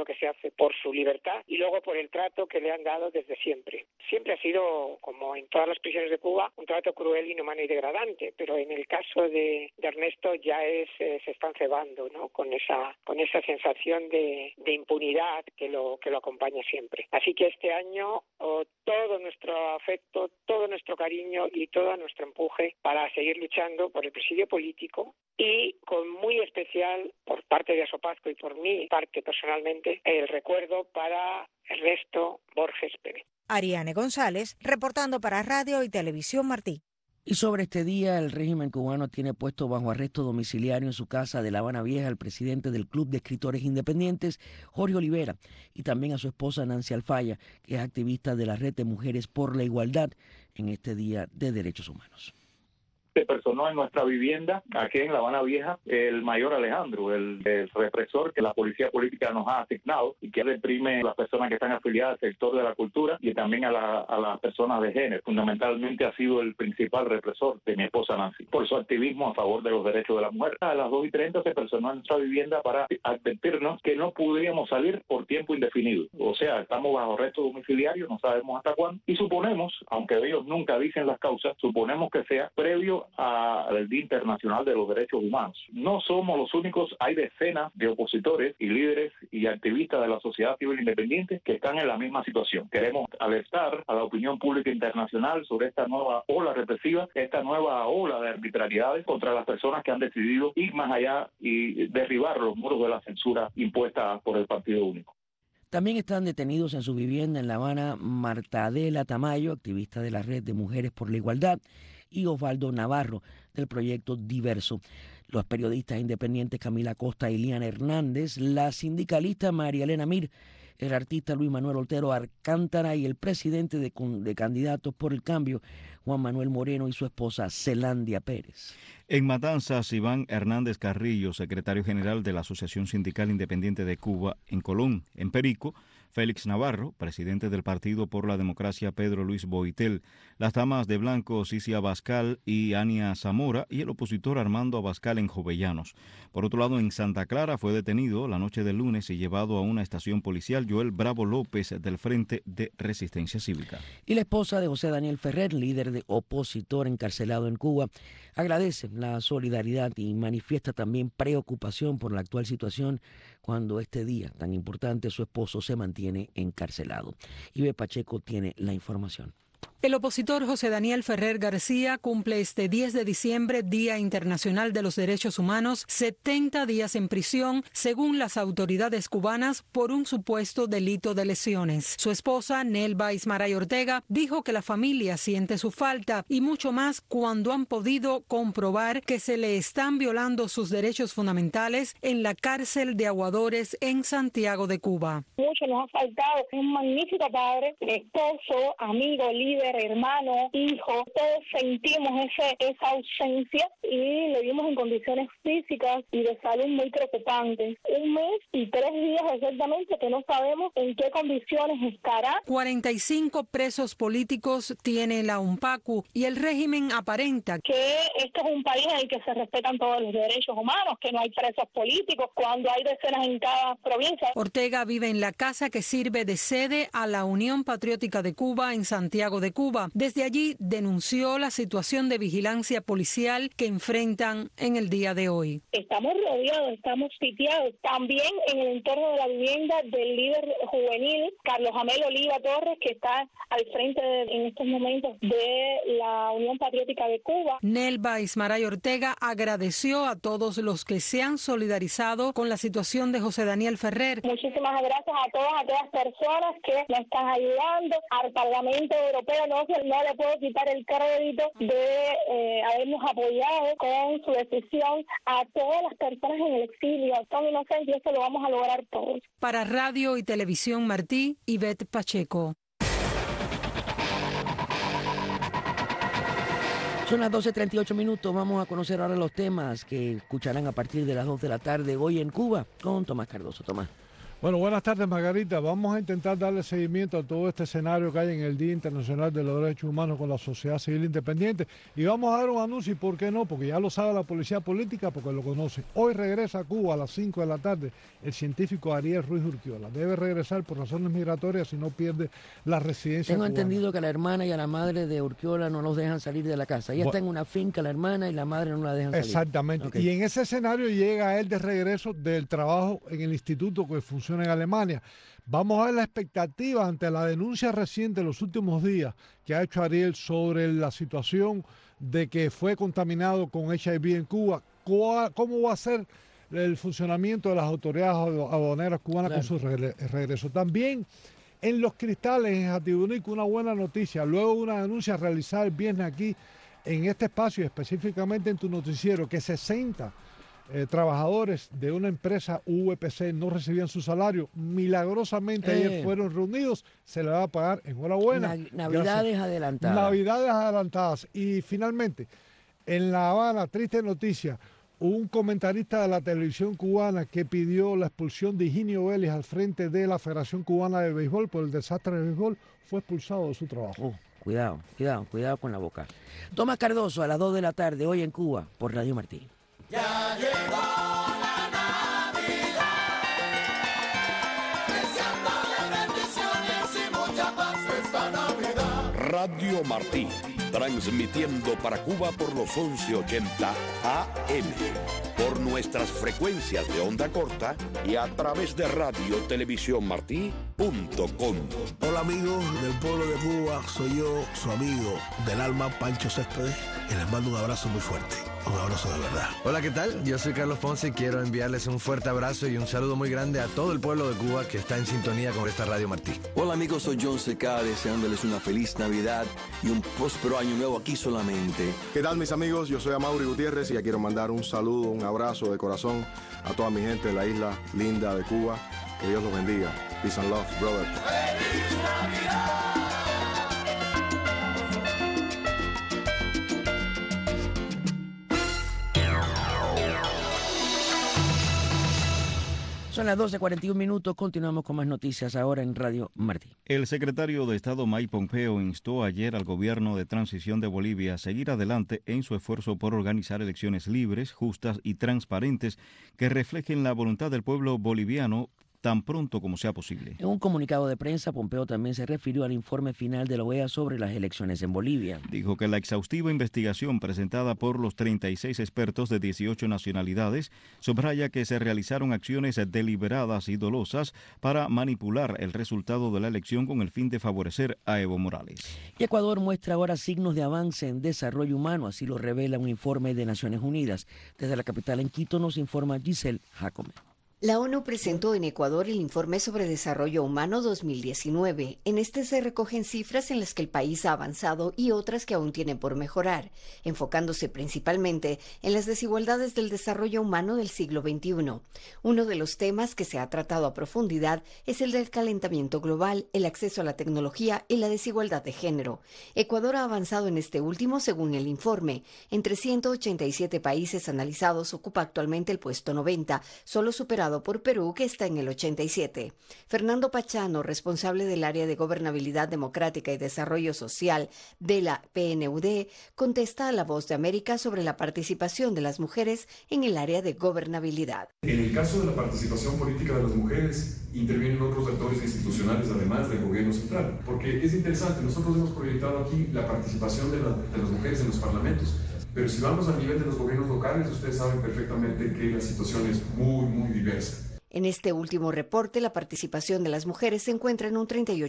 que se hace por su libertad y luego por el trato que le han dado desde siempre. Siempre ha sido, como en todas las prisiones de Cuba, un trato cruel, inhumano y degradante, pero en el caso de Ernesto ya se están cebando, ¿no?, con esa sensación de impunidad que lo acompaña siempre. Así que este año todo nuestro afecto, todo nuestro cariño y todo nuestro empuje para seguir luchando por el presidio político y con muy especial por parte de Asopazco y por mi parte personalmente el recuerdo para Ernesto Borges Pérez. Ariane González, reportando para Radio y Televisión Martí. Y sobre este día, el régimen cubano tiene puesto bajo arresto domiciliario en su casa de La Habana Vieja al presidente del Club de Escritores Independientes, Jorge Olivera, y también a su esposa Nancy Alfaya, que es activista de la Red de Mujeres por la Igualdad en este Día de Derechos Humanos. Se personó en nuestra vivienda, aquí en La Habana Vieja, el mayor Alejandro, el represor que la policía política nos ha asignado y que reprime a las personas que están afiliadas al sector de la cultura y también a las personas de género. Fundamentalmente ha sido el principal represor de mi esposa Nancy, por su activismo a favor de los derechos de la mujer. A las 2:30 se personó en nuestra vivienda para advertirnos que no podríamos salir por tiempo indefinido. O sea, estamos bajo arresto domiciliario, no sabemos hasta cuándo, y suponemos, aunque ellos nunca dicen las causas, suponemos que sea previo al Día Internacional de los Derechos Humanos. No somos los únicos, hay decenas de opositores y líderes y activistas de la sociedad civil independiente que están en la misma situación. Queremos alertar a la opinión pública internacional sobre esta nueva ola represiva, esta nueva ola de arbitrariedades contra las personas que han decidido ir más allá y derribar los muros de la censura impuesta por el Partido Único. También están detenidos en su vivienda en La Habana Marta Adela Tamayo, activista de la Red de Mujeres por la Igualdad, y Osvaldo Navarro, del proyecto Diverso. Los periodistas independientes Camila Costa y Liana Hernández, la sindicalista María Elena Mir, el artista Luis Manuel Otero Alcántara y el presidente de Candidatos por el Cambio, Juan Manuel Moreno, y su esposa Zelandia Pérez. En Matanzas, Iván Hernández Carrillo, secretario general de la Asociación Sindical Independiente de Cuba. En Colón, en Perico, Félix Navarro, presidente del Partido por la Democracia Pedro Luis Boitel, las damas de blanco Cicia Abascal y Ania Zamora y el opositor Armando Abascal en Jovellanos. Por otro lado, en Santa Clara fue detenido la noche del lunes y llevado a una estación policial Joel Bravo López del Frente de Resistencia Cívica. Y la esposa de José Daniel Ferrer, líder de opositor encarcelado en Cuba, agradece la solidaridad y manifiesta también preocupación por la actual situación cuando este día tan importante su esposo se mantiene encarcelado. Ibe Pacheco tiene la información. El opositor José Daniel Ferrer García cumple este 10 de diciembre, Día Internacional de los Derechos Humanos, 70 días en prisión, según las autoridades cubanas, por un supuesto delito de lesiones. Su esposa, Nelva Ismaray Ortega, dijo que la familia siente su falta y mucho más cuando han podido comprobar que se le están violando sus derechos fundamentales en la cárcel de Aguadores en Santiago de Cuba. Mucho nos ha faltado. Es un magnífico padre, esposo, amigo, líder, hermano, hijo. Todos sentimos esa ausencia y le vimos en condiciones físicas y de salud muy preocupantes. 1 mes y 3 días exactamente que no sabemos en qué condiciones estará. 45 presos políticos tiene la UNPACU y el régimen aparenta que esto es un país en el que se respetan todos los derechos humanos, que no hay presos políticos cuando hay decenas en cada provincia. Ortega vive en la casa que sirve de sede a la Unión Patriótica de Cuba en Santiago de Cuba. Desde allí denunció la situación de vigilancia policial que enfrentan en el día de hoy. Estamos rodeados, estamos sitiados. También en el entorno de la vivienda del líder juvenil, Carlos Amel Oliva Torres, que está al frente en estos momentos de la Unión Patriótica de Cuba. Nelva Ismaray Ortega agradeció a todos los que se han solidarizado con la situación de José Daniel Ferrer. Muchísimas gracias a todas aquellas personas que nos están ayudando. Al Parlamento Europeo no le puedo quitar el crédito de habernos apoyado con su decisión. A todas las personas en el exilio, son inocentes, y eso lo vamos a lograr todos. Para Radio y Televisión Martí, Ivette Pacheco. Son las 12:38 minutos. Vamos a conocer ahora los temas que escucharán a partir de las 2 de la tarde hoy en Cuba con Tomás Cardoso. Tomás. Bueno, buenas tardes, Margarita. Vamos a intentar darle seguimiento a todo este escenario que hay en el Día Internacional de los Derechos Humanos con la sociedad civil independiente. Y vamos a dar un anuncio, ¿y por qué no? Porque ya lo sabe la policía política, porque lo conoce. Hoy regresa a Cuba a las 5 de la tarde el científico Ariel Ruiz Urquiola. Debe regresar por razones migratorias y no pierde la residencia Tengo cubana. entendido que a la hermana y a la madre de Urquiola no los dejan salir de la casa. Ella está en una finca, la hermana, y la madre no la dejan salir. Exactamente. Okay. Y en ese escenario llega él de regreso del trabajo en el instituto que funciona en Alemania. Vamos a ver la expectativa ante la denuncia reciente en los últimos días que ha hecho Ariel sobre la situación de que fue contaminado con HIV en Cuba. ¿Cómo va a ser el funcionamiento de las autoridades aduaneras cubanas con su regreso? También en Los Cristales, en Jatibonico, una buena noticia. Luego de una denuncia realizada el viernes aquí en este espacio, específicamente en tu noticiero, que 60 trabajadores de una empresa UPC no recibían su salario. Milagrosamente ayer fueron reunidos, se le va a pagar. Enhorabuena. Navidades adelantadas. Navidades adelantadas. Y finalmente, en La Habana, triste noticia, un comentarista de la televisión cubana que pidió la expulsión de Higinio Vélez al frente de la Federación Cubana de Béisbol por el desastre del béisbol, fue expulsado de su trabajo. Cuidado con la boca. Tomás Cardoso a las 2 de la tarde, hoy en Cuba, por Radio Martí. Ya llegó la Navidad, deseándole bendiciones y mucha paz esta Navidad. Radio Martí, transmitiendo para Cuba por los 1180 AM, por nuestras frecuencias de onda corta y a través de radiotelevisiónmartí.com. Hola amigos del pueblo de Cuba, soy yo, su amigo del alma, Pancho Céspedes, y les mando un abrazo muy fuerte. Un abrazo de verdad. Hola, ¿qué tal? Yo soy Carlos Ponce y quiero enviarles un fuerte abrazo y un saludo muy grande a todo el pueblo de Cuba que está en sintonía con esta Radio Martí. Hola amigos, soy John Seca, deseándoles una feliz Navidad y un próspero año nuevo aquí solamente. ¿Qué tal mis amigos? Yo soy Amaury Gutiérrez y ya quiero mandar un saludo, un abrazo de corazón a toda mi gente de la isla linda de Cuba. Que Dios los bendiga. Peace and love, brother. ¡Feliz Navidad! Son las 12:41, continuamos con más noticias ahora en Radio Martí. El secretario de Estado Mike Pompeo instó ayer al gobierno de transición de Bolivia a seguir adelante en su esfuerzo por organizar elecciones libres, justas y transparentes que reflejen la voluntad del pueblo boliviano tan pronto como sea posible. En un comunicado de prensa, Pompeo también se refirió al informe final de la OEA sobre las elecciones en Bolivia. Dijo que la exhaustiva investigación presentada por los 36 expertos de 18 nacionalidades subraya que se realizaron acciones deliberadas y dolosas para manipular el resultado de la elección con el fin de favorecer a Evo Morales. Y Ecuador muestra ahora signos de avance en desarrollo humano, así lo revela un informe de Naciones Unidas. Desde la capital en Quito nos informa Giselle Jacome. La ONU presentó en Ecuador el Informe sobre Desarrollo Humano 2019. En este se recogen cifras en las que el país ha avanzado y otras que aún tienen por mejorar, enfocándose principalmente en las desigualdades del desarrollo humano del siglo XXI. Uno de los temas que se ha tratado a profundidad es el del calentamiento global, el acceso a la tecnología y la desigualdad de género. Ecuador ha avanzado en este último según el informe. Entre 187 países analizados ocupa actualmente el puesto 90, solo superado por Perú, que está en el 87. Fernando Pachano, responsable del área de Gobernabilidad Democrática y Desarrollo Social de la PNUD, contesta a La Voz de América sobre la participación de las mujeres en el área de gobernabilidad. En el caso de la participación política de las mujeres, intervienen otros actores institucionales además del gobierno central, porque es interesante, nosotros hemos proyectado aquí la participación de las mujeres en los parlamentos. Pero si vamos al nivel de los gobiernos locales, ustedes saben perfectamente que la situación es muy diversa. En este último reporte, la participación de las mujeres se encuentra en un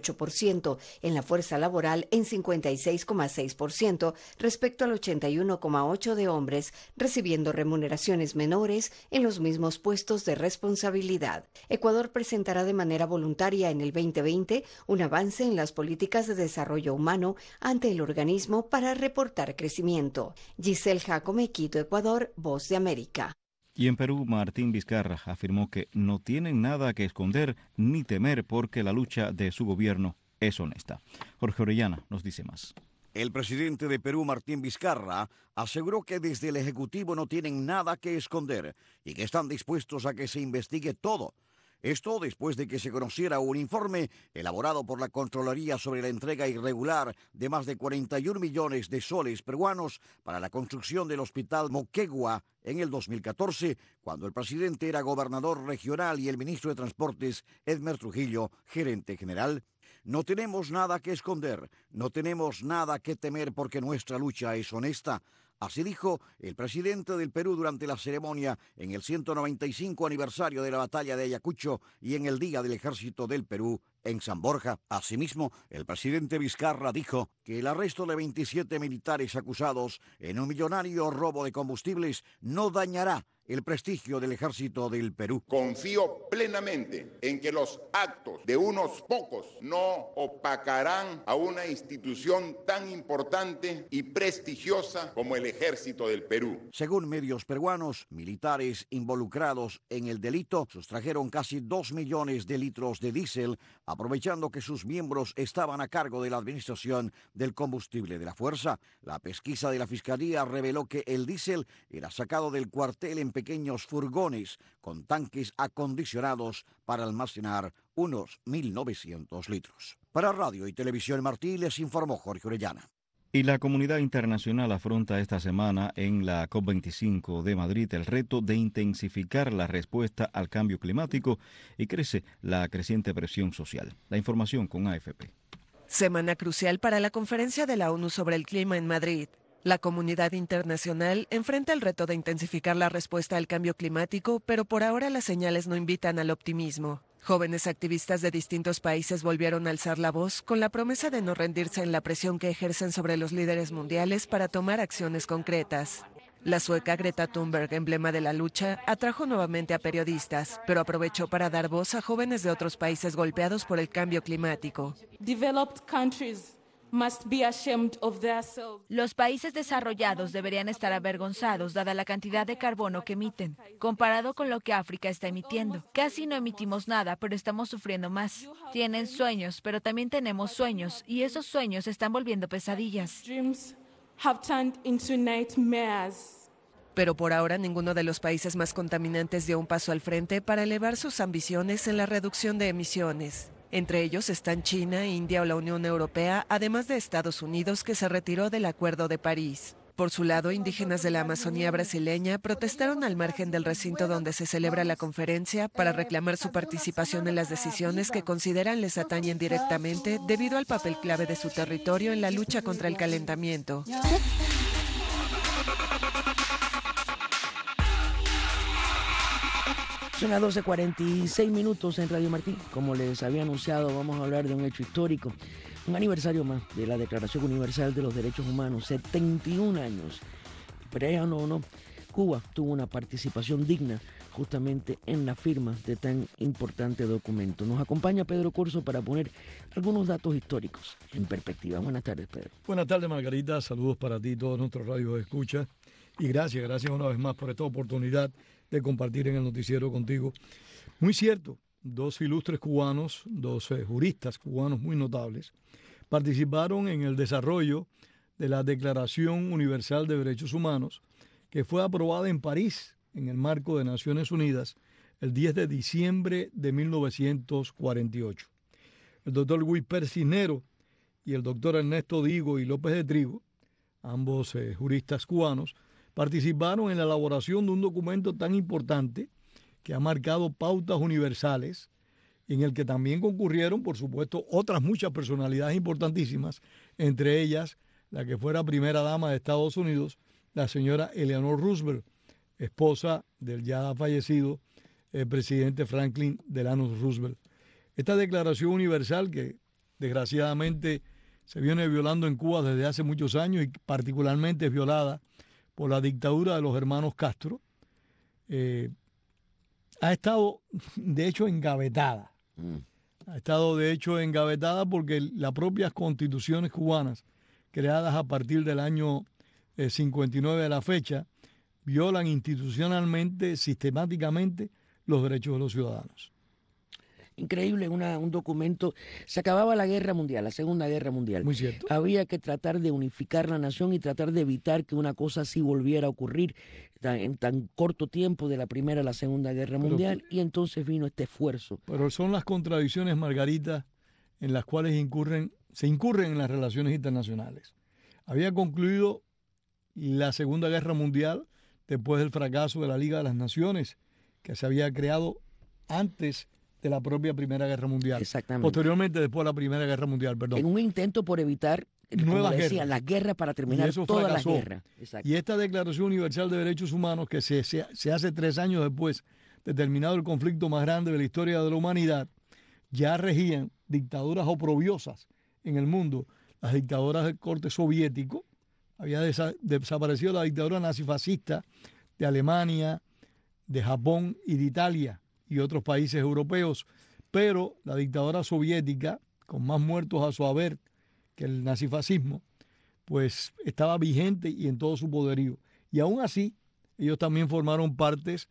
38%, en la fuerza laboral en 56,6% respecto al 81,8% de hombres, recibiendo remuneraciones menores en los mismos puestos de responsabilidad. Ecuador presentará de manera voluntaria en el 2020 un avance en las políticas de desarrollo humano ante el organismo para reportar crecimiento. Giselle Jacome, Quito, Ecuador, Voz de América. Y en Perú, Martín Vizcarra afirmó que no tienen nada que esconder ni temer porque la lucha de su gobierno es honesta. Jorge Orellana nos dice más. El presidente de Perú, Martín Vizcarra, aseguró que desde el Ejecutivo no tienen nada que esconder y que están dispuestos a que se investigue todo. Esto después de que se conociera un informe elaborado por la Contraloría sobre la entrega irregular de más de 41 millones de soles peruanos para la construcción del Hospital Moquegua en el 2014, cuando el presidente era gobernador regional y el ministro de Transportes, Edmer Trujillo, gerente general. No tenemos nada que esconder, no tenemos nada que temer porque nuestra lucha es honesta. Así dijo el presidente del Perú durante la ceremonia en el 195 aniversario de la batalla de Ayacucho y en el Día del Ejército del Perú en San Borja. Asimismo, el presidente Vizcarra dijo que el arresto de 27 militares acusados en un millonario robo de combustibles no dañará el prestigio del Ejército del Perú. Confío plenamente en que los actos de unos pocos no opacarán a una institución tan importante y prestigiosa como el Ejército del Perú. Según medios peruanos, militares involucrados en el delito sustrajeron casi 2 millones de litros de diésel, aprovechando que sus miembros estaban a cargo de la administración del combustible de la fuerza. La pesquisa de la Fiscalía reveló que el diésel era sacado del cuartel en pequeños furgones con tanques acondicionados para almacenar unos 1.900 litros. Para Radio y Televisión Martí les informó Jorge Orellana. Y la comunidad internacional afronta esta semana en la COP25 de Madrid el reto de intensificar la respuesta al cambio climático y crece la creciente presión social. La información con AFP. Semana crucial para la conferencia de la ONU sobre el clima en Madrid. La comunidad internacional enfrenta el reto de intensificar la respuesta al cambio climático, pero por ahora las señales no invitan al optimismo. Jóvenes activistas de distintos países volvieron a alzar la voz con la promesa de no rendirse en la presión que ejercen sobre los líderes mundiales para tomar acciones concretas. La sueca Greta Thunberg, emblema de la lucha, atrajo nuevamente a periodistas, pero aprovechó para dar voz a jóvenes de otros países golpeados por el cambio climático. Los países desarrollados deberían estar avergonzados dada la cantidad de carbono que emiten, comparado con lo que África está emitiendo. Casi no emitimos nada, pero estamos sufriendo más. Tienen sueños, pero también tenemos sueños, y esos sueños se están volviendo pesadillas. Pero por ahora ninguno de los países más contaminantes dio un paso al frente para elevar sus ambiciones en la reducción de emisiones. Entre ellos están China, India o la Unión Europea, además de Estados Unidos, que se retiró del Acuerdo de París. Por su lado, indígenas de la Amazonía brasileña protestaron al margen del recinto donde se celebra la conferencia para reclamar su participación en las decisiones que consideran les atañen directamente debido al papel clave de su territorio en la lucha contra el calentamiento. Son las 12:46 en Radio Martí. Como les había anunciado, vamos a hablar de un hecho histórico, un aniversario más de la Declaración Universal de los Derechos Humanos, 71 años. Pero ya no, Cuba tuvo una participación digna justamente en la firma de tan importante documento. Nos acompaña Pedro Corso para poner algunos datos históricos en perspectiva. Buenas tardes, Pedro. Buenas tardes, Margarita. Saludos para ti y todos nuestros radios de escucha. Y gracias una vez más por esta oportunidad de compartir en el noticiero contigo. Muy cierto, dos ilustres cubanos, dos juristas cubanos muy notables, participaron en el desarrollo de la Declaración Universal de Derechos Humanos, que fue aprobada en París en el marco de Naciones Unidas el 10 de diciembre de 1948. El doctor Luis Pérez Cisneros y el doctor Ernesto Digo y López de Trigo, ambos juristas cubanos, participaron en la elaboración de un documento tan importante que ha marcado pautas universales, en el que también concurrieron, por supuesto, otras muchas personalidades importantísimas, entre ellas la que fuera primera dama de Estados Unidos, la señora Eleanor Roosevelt, esposa del ya fallecido presidente Franklin Delano Roosevelt. Esta Declaración Universal, que desgraciadamente se viene violando en Cuba desde hace muchos años y particularmente es violada por la dictadura de los hermanos Castro, ha estado de hecho engavetada. Ha estado de hecho engavetada porque las propias constituciones cubanas, creadas a partir del año 59 de la fecha, violan institucionalmente, sistemáticamente, los derechos de los ciudadanos. Increíble, un documento. Se acababa la guerra mundial, la Segunda Guerra Mundial. Muy cierto. Había que tratar de unificar la nación y tratar de evitar que una cosa así volviera a ocurrir en tan corto tiempo de la Primera a la Segunda Guerra Mundial, y entonces vino este esfuerzo. Pero son las contradicciones, Margarita, en las cuales se incurren en las relaciones internacionales. Había concluido la Segunda Guerra Mundial después del fracaso de la Liga de las Naciones, que se había creado antes de la propia Primera Guerra Mundial. Exactamente. Posteriormente, después de la Primera Guerra Mundial, perdón. En un intento por evitar, nuevas guerras, las guerras para terminar todas las guerras. Exacto. Y esta Declaración Universal de Derechos Humanos, que se hace 3 años después de terminado el conflicto más grande de la historia de la humanidad, ya regían dictaduras oprobiosas en el mundo. Las dictaduras del corte soviético, había desaparecido la dictadura nazifascista de Alemania, de Japón y de Italia y otros países europeos, pero la dictadura soviética, con más muertos a su haber que el nazifascismo, pues estaba vigente y en todo su poderío. Y aún así, ellos también formaron partes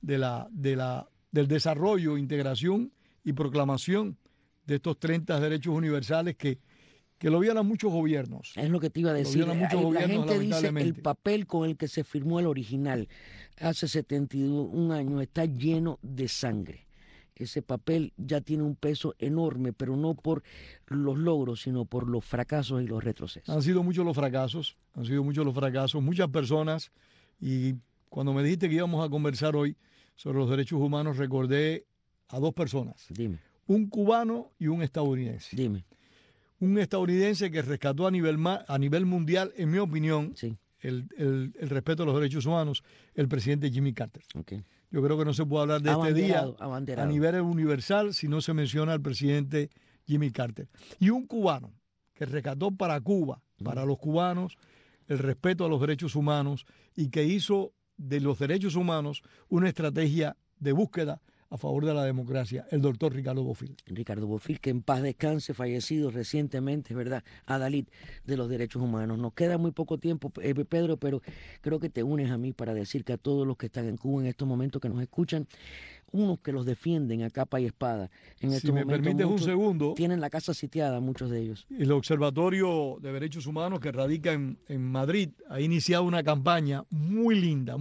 del desarrollo, integración y proclamación de estos 30 derechos universales que lo violan muchos gobiernos. Es lo que te iba a decir. La gente dice el papel con el que se firmó el original hace 71 años está lleno de sangre. Ese papel ya tiene un peso enorme, pero no por los logros, sino por los fracasos y los retrocesos. Han sido muchos los fracasos, muchas personas, y cuando me dijiste que íbamos a conversar hoy sobre los derechos humanos, recordé a 2 personas. Dime. Un cubano y un estadounidense. Dime. Un estadounidense que rescató a nivel mundial, en mi opinión, sí, el respeto a los derechos humanos, el presidente Jimmy Carter. Okay. Yo creo que no se puede hablar de este día a nivel universal si no se menciona al presidente Jimmy Carter. Y un cubano que rescató para Cuba, para los cubanos, el respeto a los derechos humanos, y que hizo de los derechos humanos una estrategia de búsqueda a favor de la democracia, el doctor Ricardo Bofill. Ricardo Bofill, que en paz descanse, fallecido recientemente, ¿verdad? Adalid de los derechos humanos. Nos queda muy poco tiempo, Pedro, pero creo que te unes a mí para decir que a todos los que están en Cuba en estos momentos, que nos escuchan, unos que los defienden a capa y espada. En estos momentos, me permites un segundo. Tienen la casa sitiada, muchos de ellos. El Observatorio de Derechos Humanos, que radica en Madrid, ha iniciado una campaña muy linda,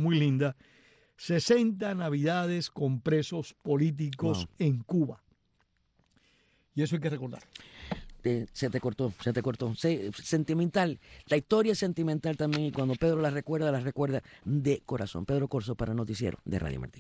60 navidades con presos políticos en Cuba. Y eso hay que recordar. Se te cortó. Sentimental. La historia es sentimental también, y cuando Pedro la recuerda de corazón. Pedro Corzo para Noticiero de Radio Martí.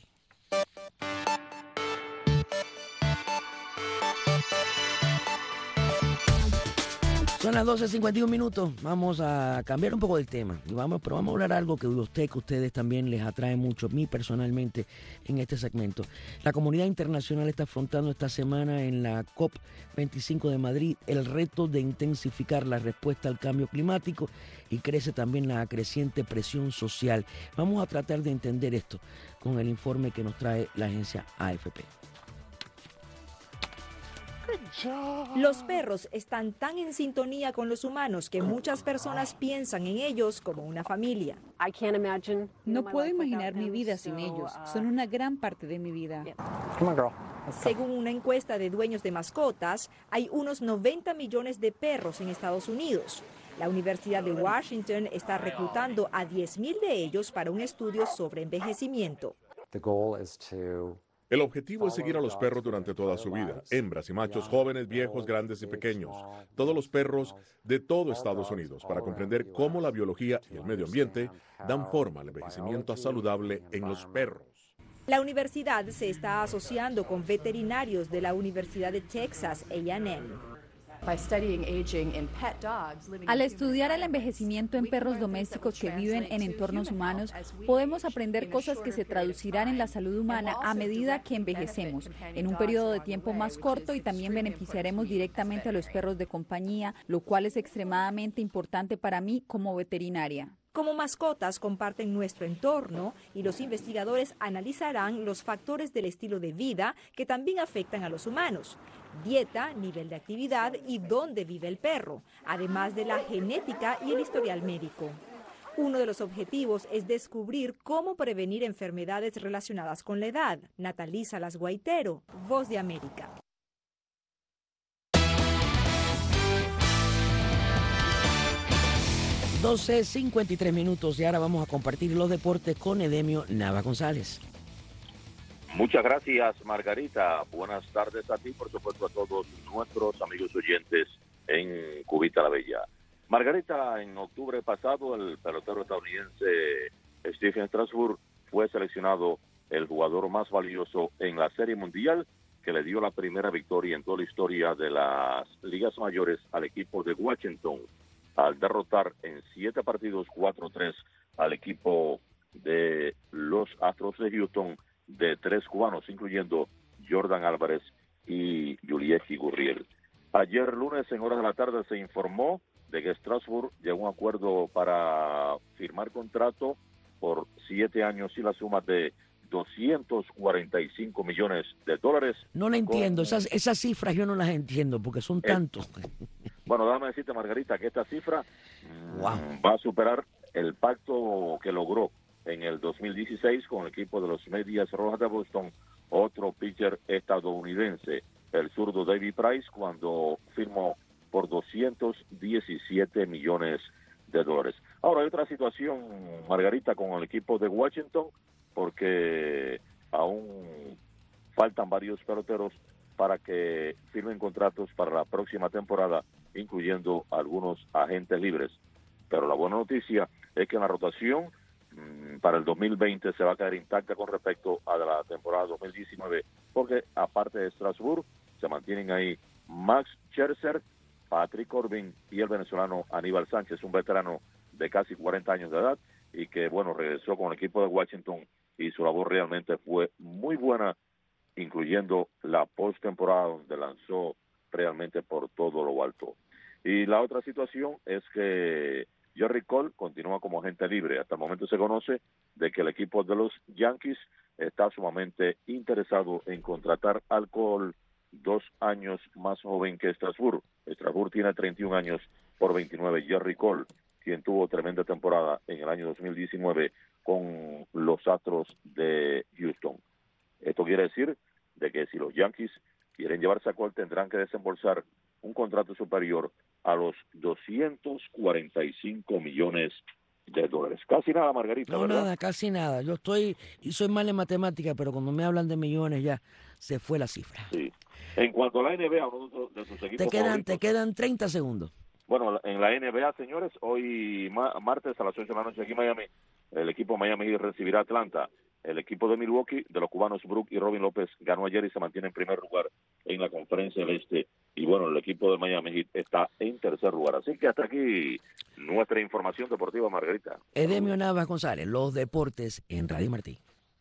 Son las 12:51. Vamos a cambiar un poco del tema, pero vamos a hablar algo que ustedes también les atrae mucho, a mí personalmente, en este segmento. La comunidad internacional está afrontando esta semana en la COP25 de Madrid el reto de intensificar la respuesta al cambio climático, y crece también la creciente presión social. Vamos a tratar de entender esto con el informe que nos trae la agencia AFP. Los perros están tan en sintonía con los humanos que muchas personas piensan en ellos como una familia. No puedo imaginar mi vida sin ellos. Son una gran parte de mi vida. Según una encuesta de dueños de mascotas, hay unos 90 millones de perros en Estados Unidos. La Universidad de Washington está reclutando a 10,000 de ellos para un estudio sobre envejecimiento. El objetivo es seguir a los perros durante toda su vida, hembras y machos, jóvenes, viejos, grandes y pequeños, todos los perros de todo Estados Unidos, para comprender cómo la biología y el medio ambiente dan forma al envejecimiento saludable en los perros. La universidad se está asociando con veterinarios de la Universidad de Texas A&M. Al estudiar el envejecimiento en perros domésticos que viven en entornos humanos, podemos aprender cosas que se traducirán en la salud humana a medida que envejecemos, en un periodo de tiempo más corto, y también beneficiaremos directamente a los perros de compañía, lo cual es extremadamente importante para mí como veterinaria. Como mascotas comparten nuestro entorno, y los investigadores analizarán los factores del estilo de vida que también afectan a los humanos: dieta, nivel de actividad y dónde vive el perro, además de la genética y el historial médico. Uno de los objetivos es descubrir cómo prevenir enfermedades relacionadas con la edad. Nataliza Las Guaitero, Voz de América. 12:53 minutos y ahora vamos a compartir los deportes con Edemio Nava González. Muchas gracias, Margarita. Buenas tardes a ti, por supuesto, a todos nuestros amigos oyentes en Cubita la Bella. Margarita, en octubre pasado, el pelotero estadounidense Stephen Strasburg fue seleccionado el jugador más valioso en la Serie Mundial, que le dio la primera victoria en toda la historia de las ligas mayores al equipo de Washington, al derrotar en 7 partidos 4-3 al equipo de los Astros de Houston, de 3 cubanos, incluyendo Jordan Álvarez y Yulieski Gurriel. Ayer lunes, en horas de la tarde, se informó de que Strasburg llegó a un acuerdo para firmar contrato por 7 años y la suma de $245 millones. No la entiendo, esas cifras yo no las entiendo porque son tantos. Bueno, déjame decirte, Margarita, que esta cifra va a superar el pacto que logró en el 2016 con el equipo de los Medias Rojas de Boston, otro pitcher estadounidense, el zurdo David Price, cuando firmó por $217 millones. Ahora hay otra situación, Margarita, con el equipo de Washington, porque aún faltan varios peloteros para que firmen contratos para la próxima temporada, incluyendo algunos agentes libres. Pero la buena noticia es que en la rotación para el 2020 se va a quedar intacta con respecto a la temporada 2019, porque aparte de Strasburg, se mantienen ahí Max Scherzer, Patrick Corbin y el venezolano Aníbal Sánchez, un veterano de casi 40 años de edad y que, bueno, regresó con el equipo de Washington y su labor realmente fue muy buena, incluyendo la postemporada donde lanzó realmente por todo lo alto. Y la otra situación es que Gerrit Cole continúa como agente libre. Hasta el momento se conoce de que el equipo de los Yankees está sumamente interesado en contratar al Cole, 2 años más joven que Strasburg. Strasburg tiene 31 años por 29. Gerrit Cole, quien tuvo tremenda temporada en el año 2019 con los Astros de Houston. Esto quiere decir de que si los Yankees quieren llevarse a Cole, tendrán que desembolsar un contrato superior a los $245 millones. Casi nada, Margarita, no, ¿verdad? Nada, casi nada. Yo soy mal en matemática, pero cuando me hablan de millones ya se fue la cifra. Sí. En cuanto a la NBA, uno de sus equipos te quedan 30 segundos. Bueno, en la NBA, señores, hoy martes a las 8 de la noche aquí en Miami, el equipo Miami Heat recibirá a Atlanta. El equipo de Milwaukee, de los cubanos Brook y Robin López, ganó ayer y se mantiene en primer lugar en la Conferencia del Este. Y bueno, el equipo de Miami Heat está en tercer lugar. Así que hasta aquí nuestra información deportiva, Margarita. Edemio Navas González, los deportes en Radio Martí.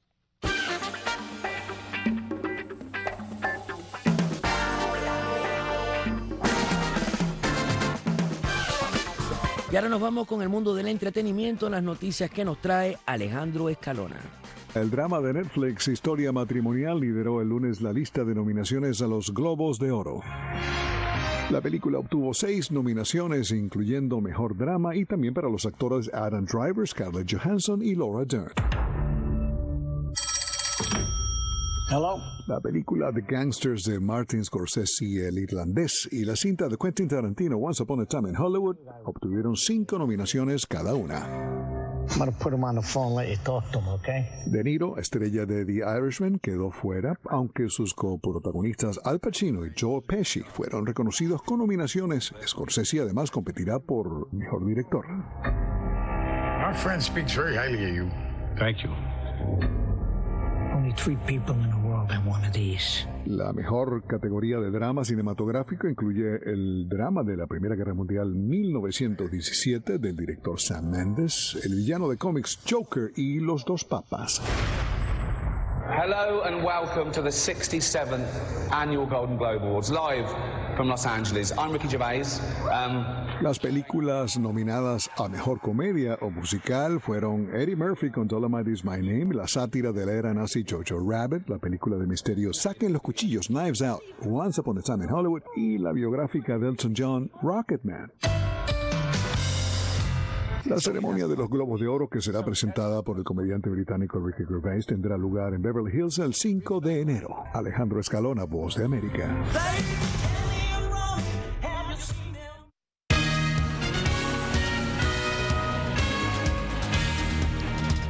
Y ahora nos vamos con el mundo del entretenimiento, las noticias que nos trae Alejandro Escalona. El drama de Netflix, Historia Matrimonial, lideró el lunes la lista de nominaciones a los Globos de Oro. La película obtuvo 6 nominaciones, incluyendo Mejor Drama y también para los actores Adam Driver, Scarlett Johansson y Laura Dern. Hello. La película The Gangsters de Martin Scorsese, el irlandés, y la cinta de Quentin Tarantino, Once Upon a Time in Hollywood, obtuvieron 5 nominaciones cada una. I'm going to put him on the phone, let you talk to him, okay? De Niro, estrella de The Irishman, quedó fuera, aunque sus coprotagonistas Al Pacino y Joe Pesci fueron reconocidos con nominaciones. Scorsese además competirá por Mejor Director. Our friend speaks very highly of you. Thank you. Only 3 people in the world have one of these. La mejor categoría de drama cinematográfico incluye el drama de la Primera Guerra Mundial 1917 del director Sam Mendes, el villano de cómics Joker y Los Dos Papas. Hello and welcome to the 67th Annual Golden Globe Awards, live from Los Angeles. I'm Ricky Gervais. Las películas nominadas a Mejor Comedia o Musical fueron Eddie Murphy con Dolomite Is My Name, la sátira de la era nazi Jojo Rabbit, la película de misterio Saquen los Cuchillos, Knives Out, Once Upon a Time in Hollywood y la biográfica de Elton John, Rocketman. La ceremonia de los Globos de Oro, que será presentada por el comediante británico Ricky Gervais, tendrá lugar en Beverly Hills el 5 de enero. Alejandro Escalona, Voz de América.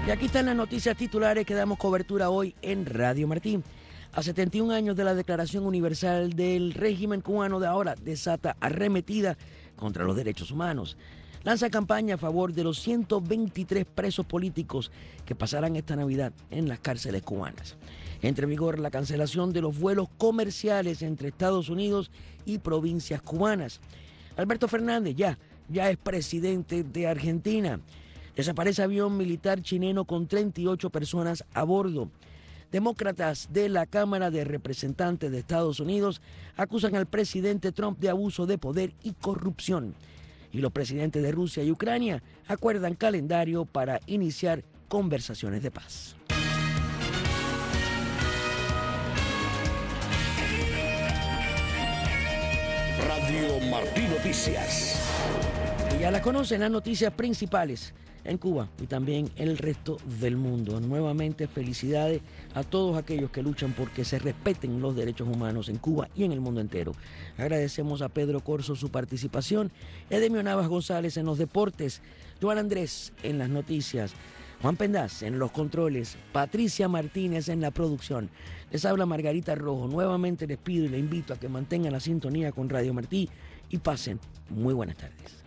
Y aquí están las noticias titulares que damos cobertura hoy en Radio Martín. A 71 años de la Declaración Universal del régimen cubano de ahora desata arremetida contra los derechos humanos. Lanza campaña a favor de los 123 presos políticos que pasarán esta Navidad en las cárceles cubanas. Entra en vigor la cancelación de los vuelos comerciales entre Estados Unidos y provincias cubanas. Alberto Fernández ya es presidente de Argentina. Desaparece avión militar chileno con 38 personas a bordo. Demócratas de la Cámara de Representantes de Estados Unidos acusan al presidente Trump de abuso de poder y corrupción. Y los presidentes de Rusia y Ucrania acuerdan calendario para iniciar conversaciones de paz. Radio Martín Noticias. Y ya la conocen las noticias principales en Cuba y también en el resto del mundo. Nuevamente, felicidades a todos aquellos que luchan por que se respeten los derechos humanos en Cuba y en el mundo entero. Agradecemos a Pedro Corso su participación, Edemio Navas González en los deportes, Joan Andrés en las noticias, Juan Pendaz en los controles, Patricia Martínez en la producción. Les habla Margarita Rojo. Nuevamente les pido y les invito a que mantengan la sintonía con Radio Martí y pasen muy buenas tardes.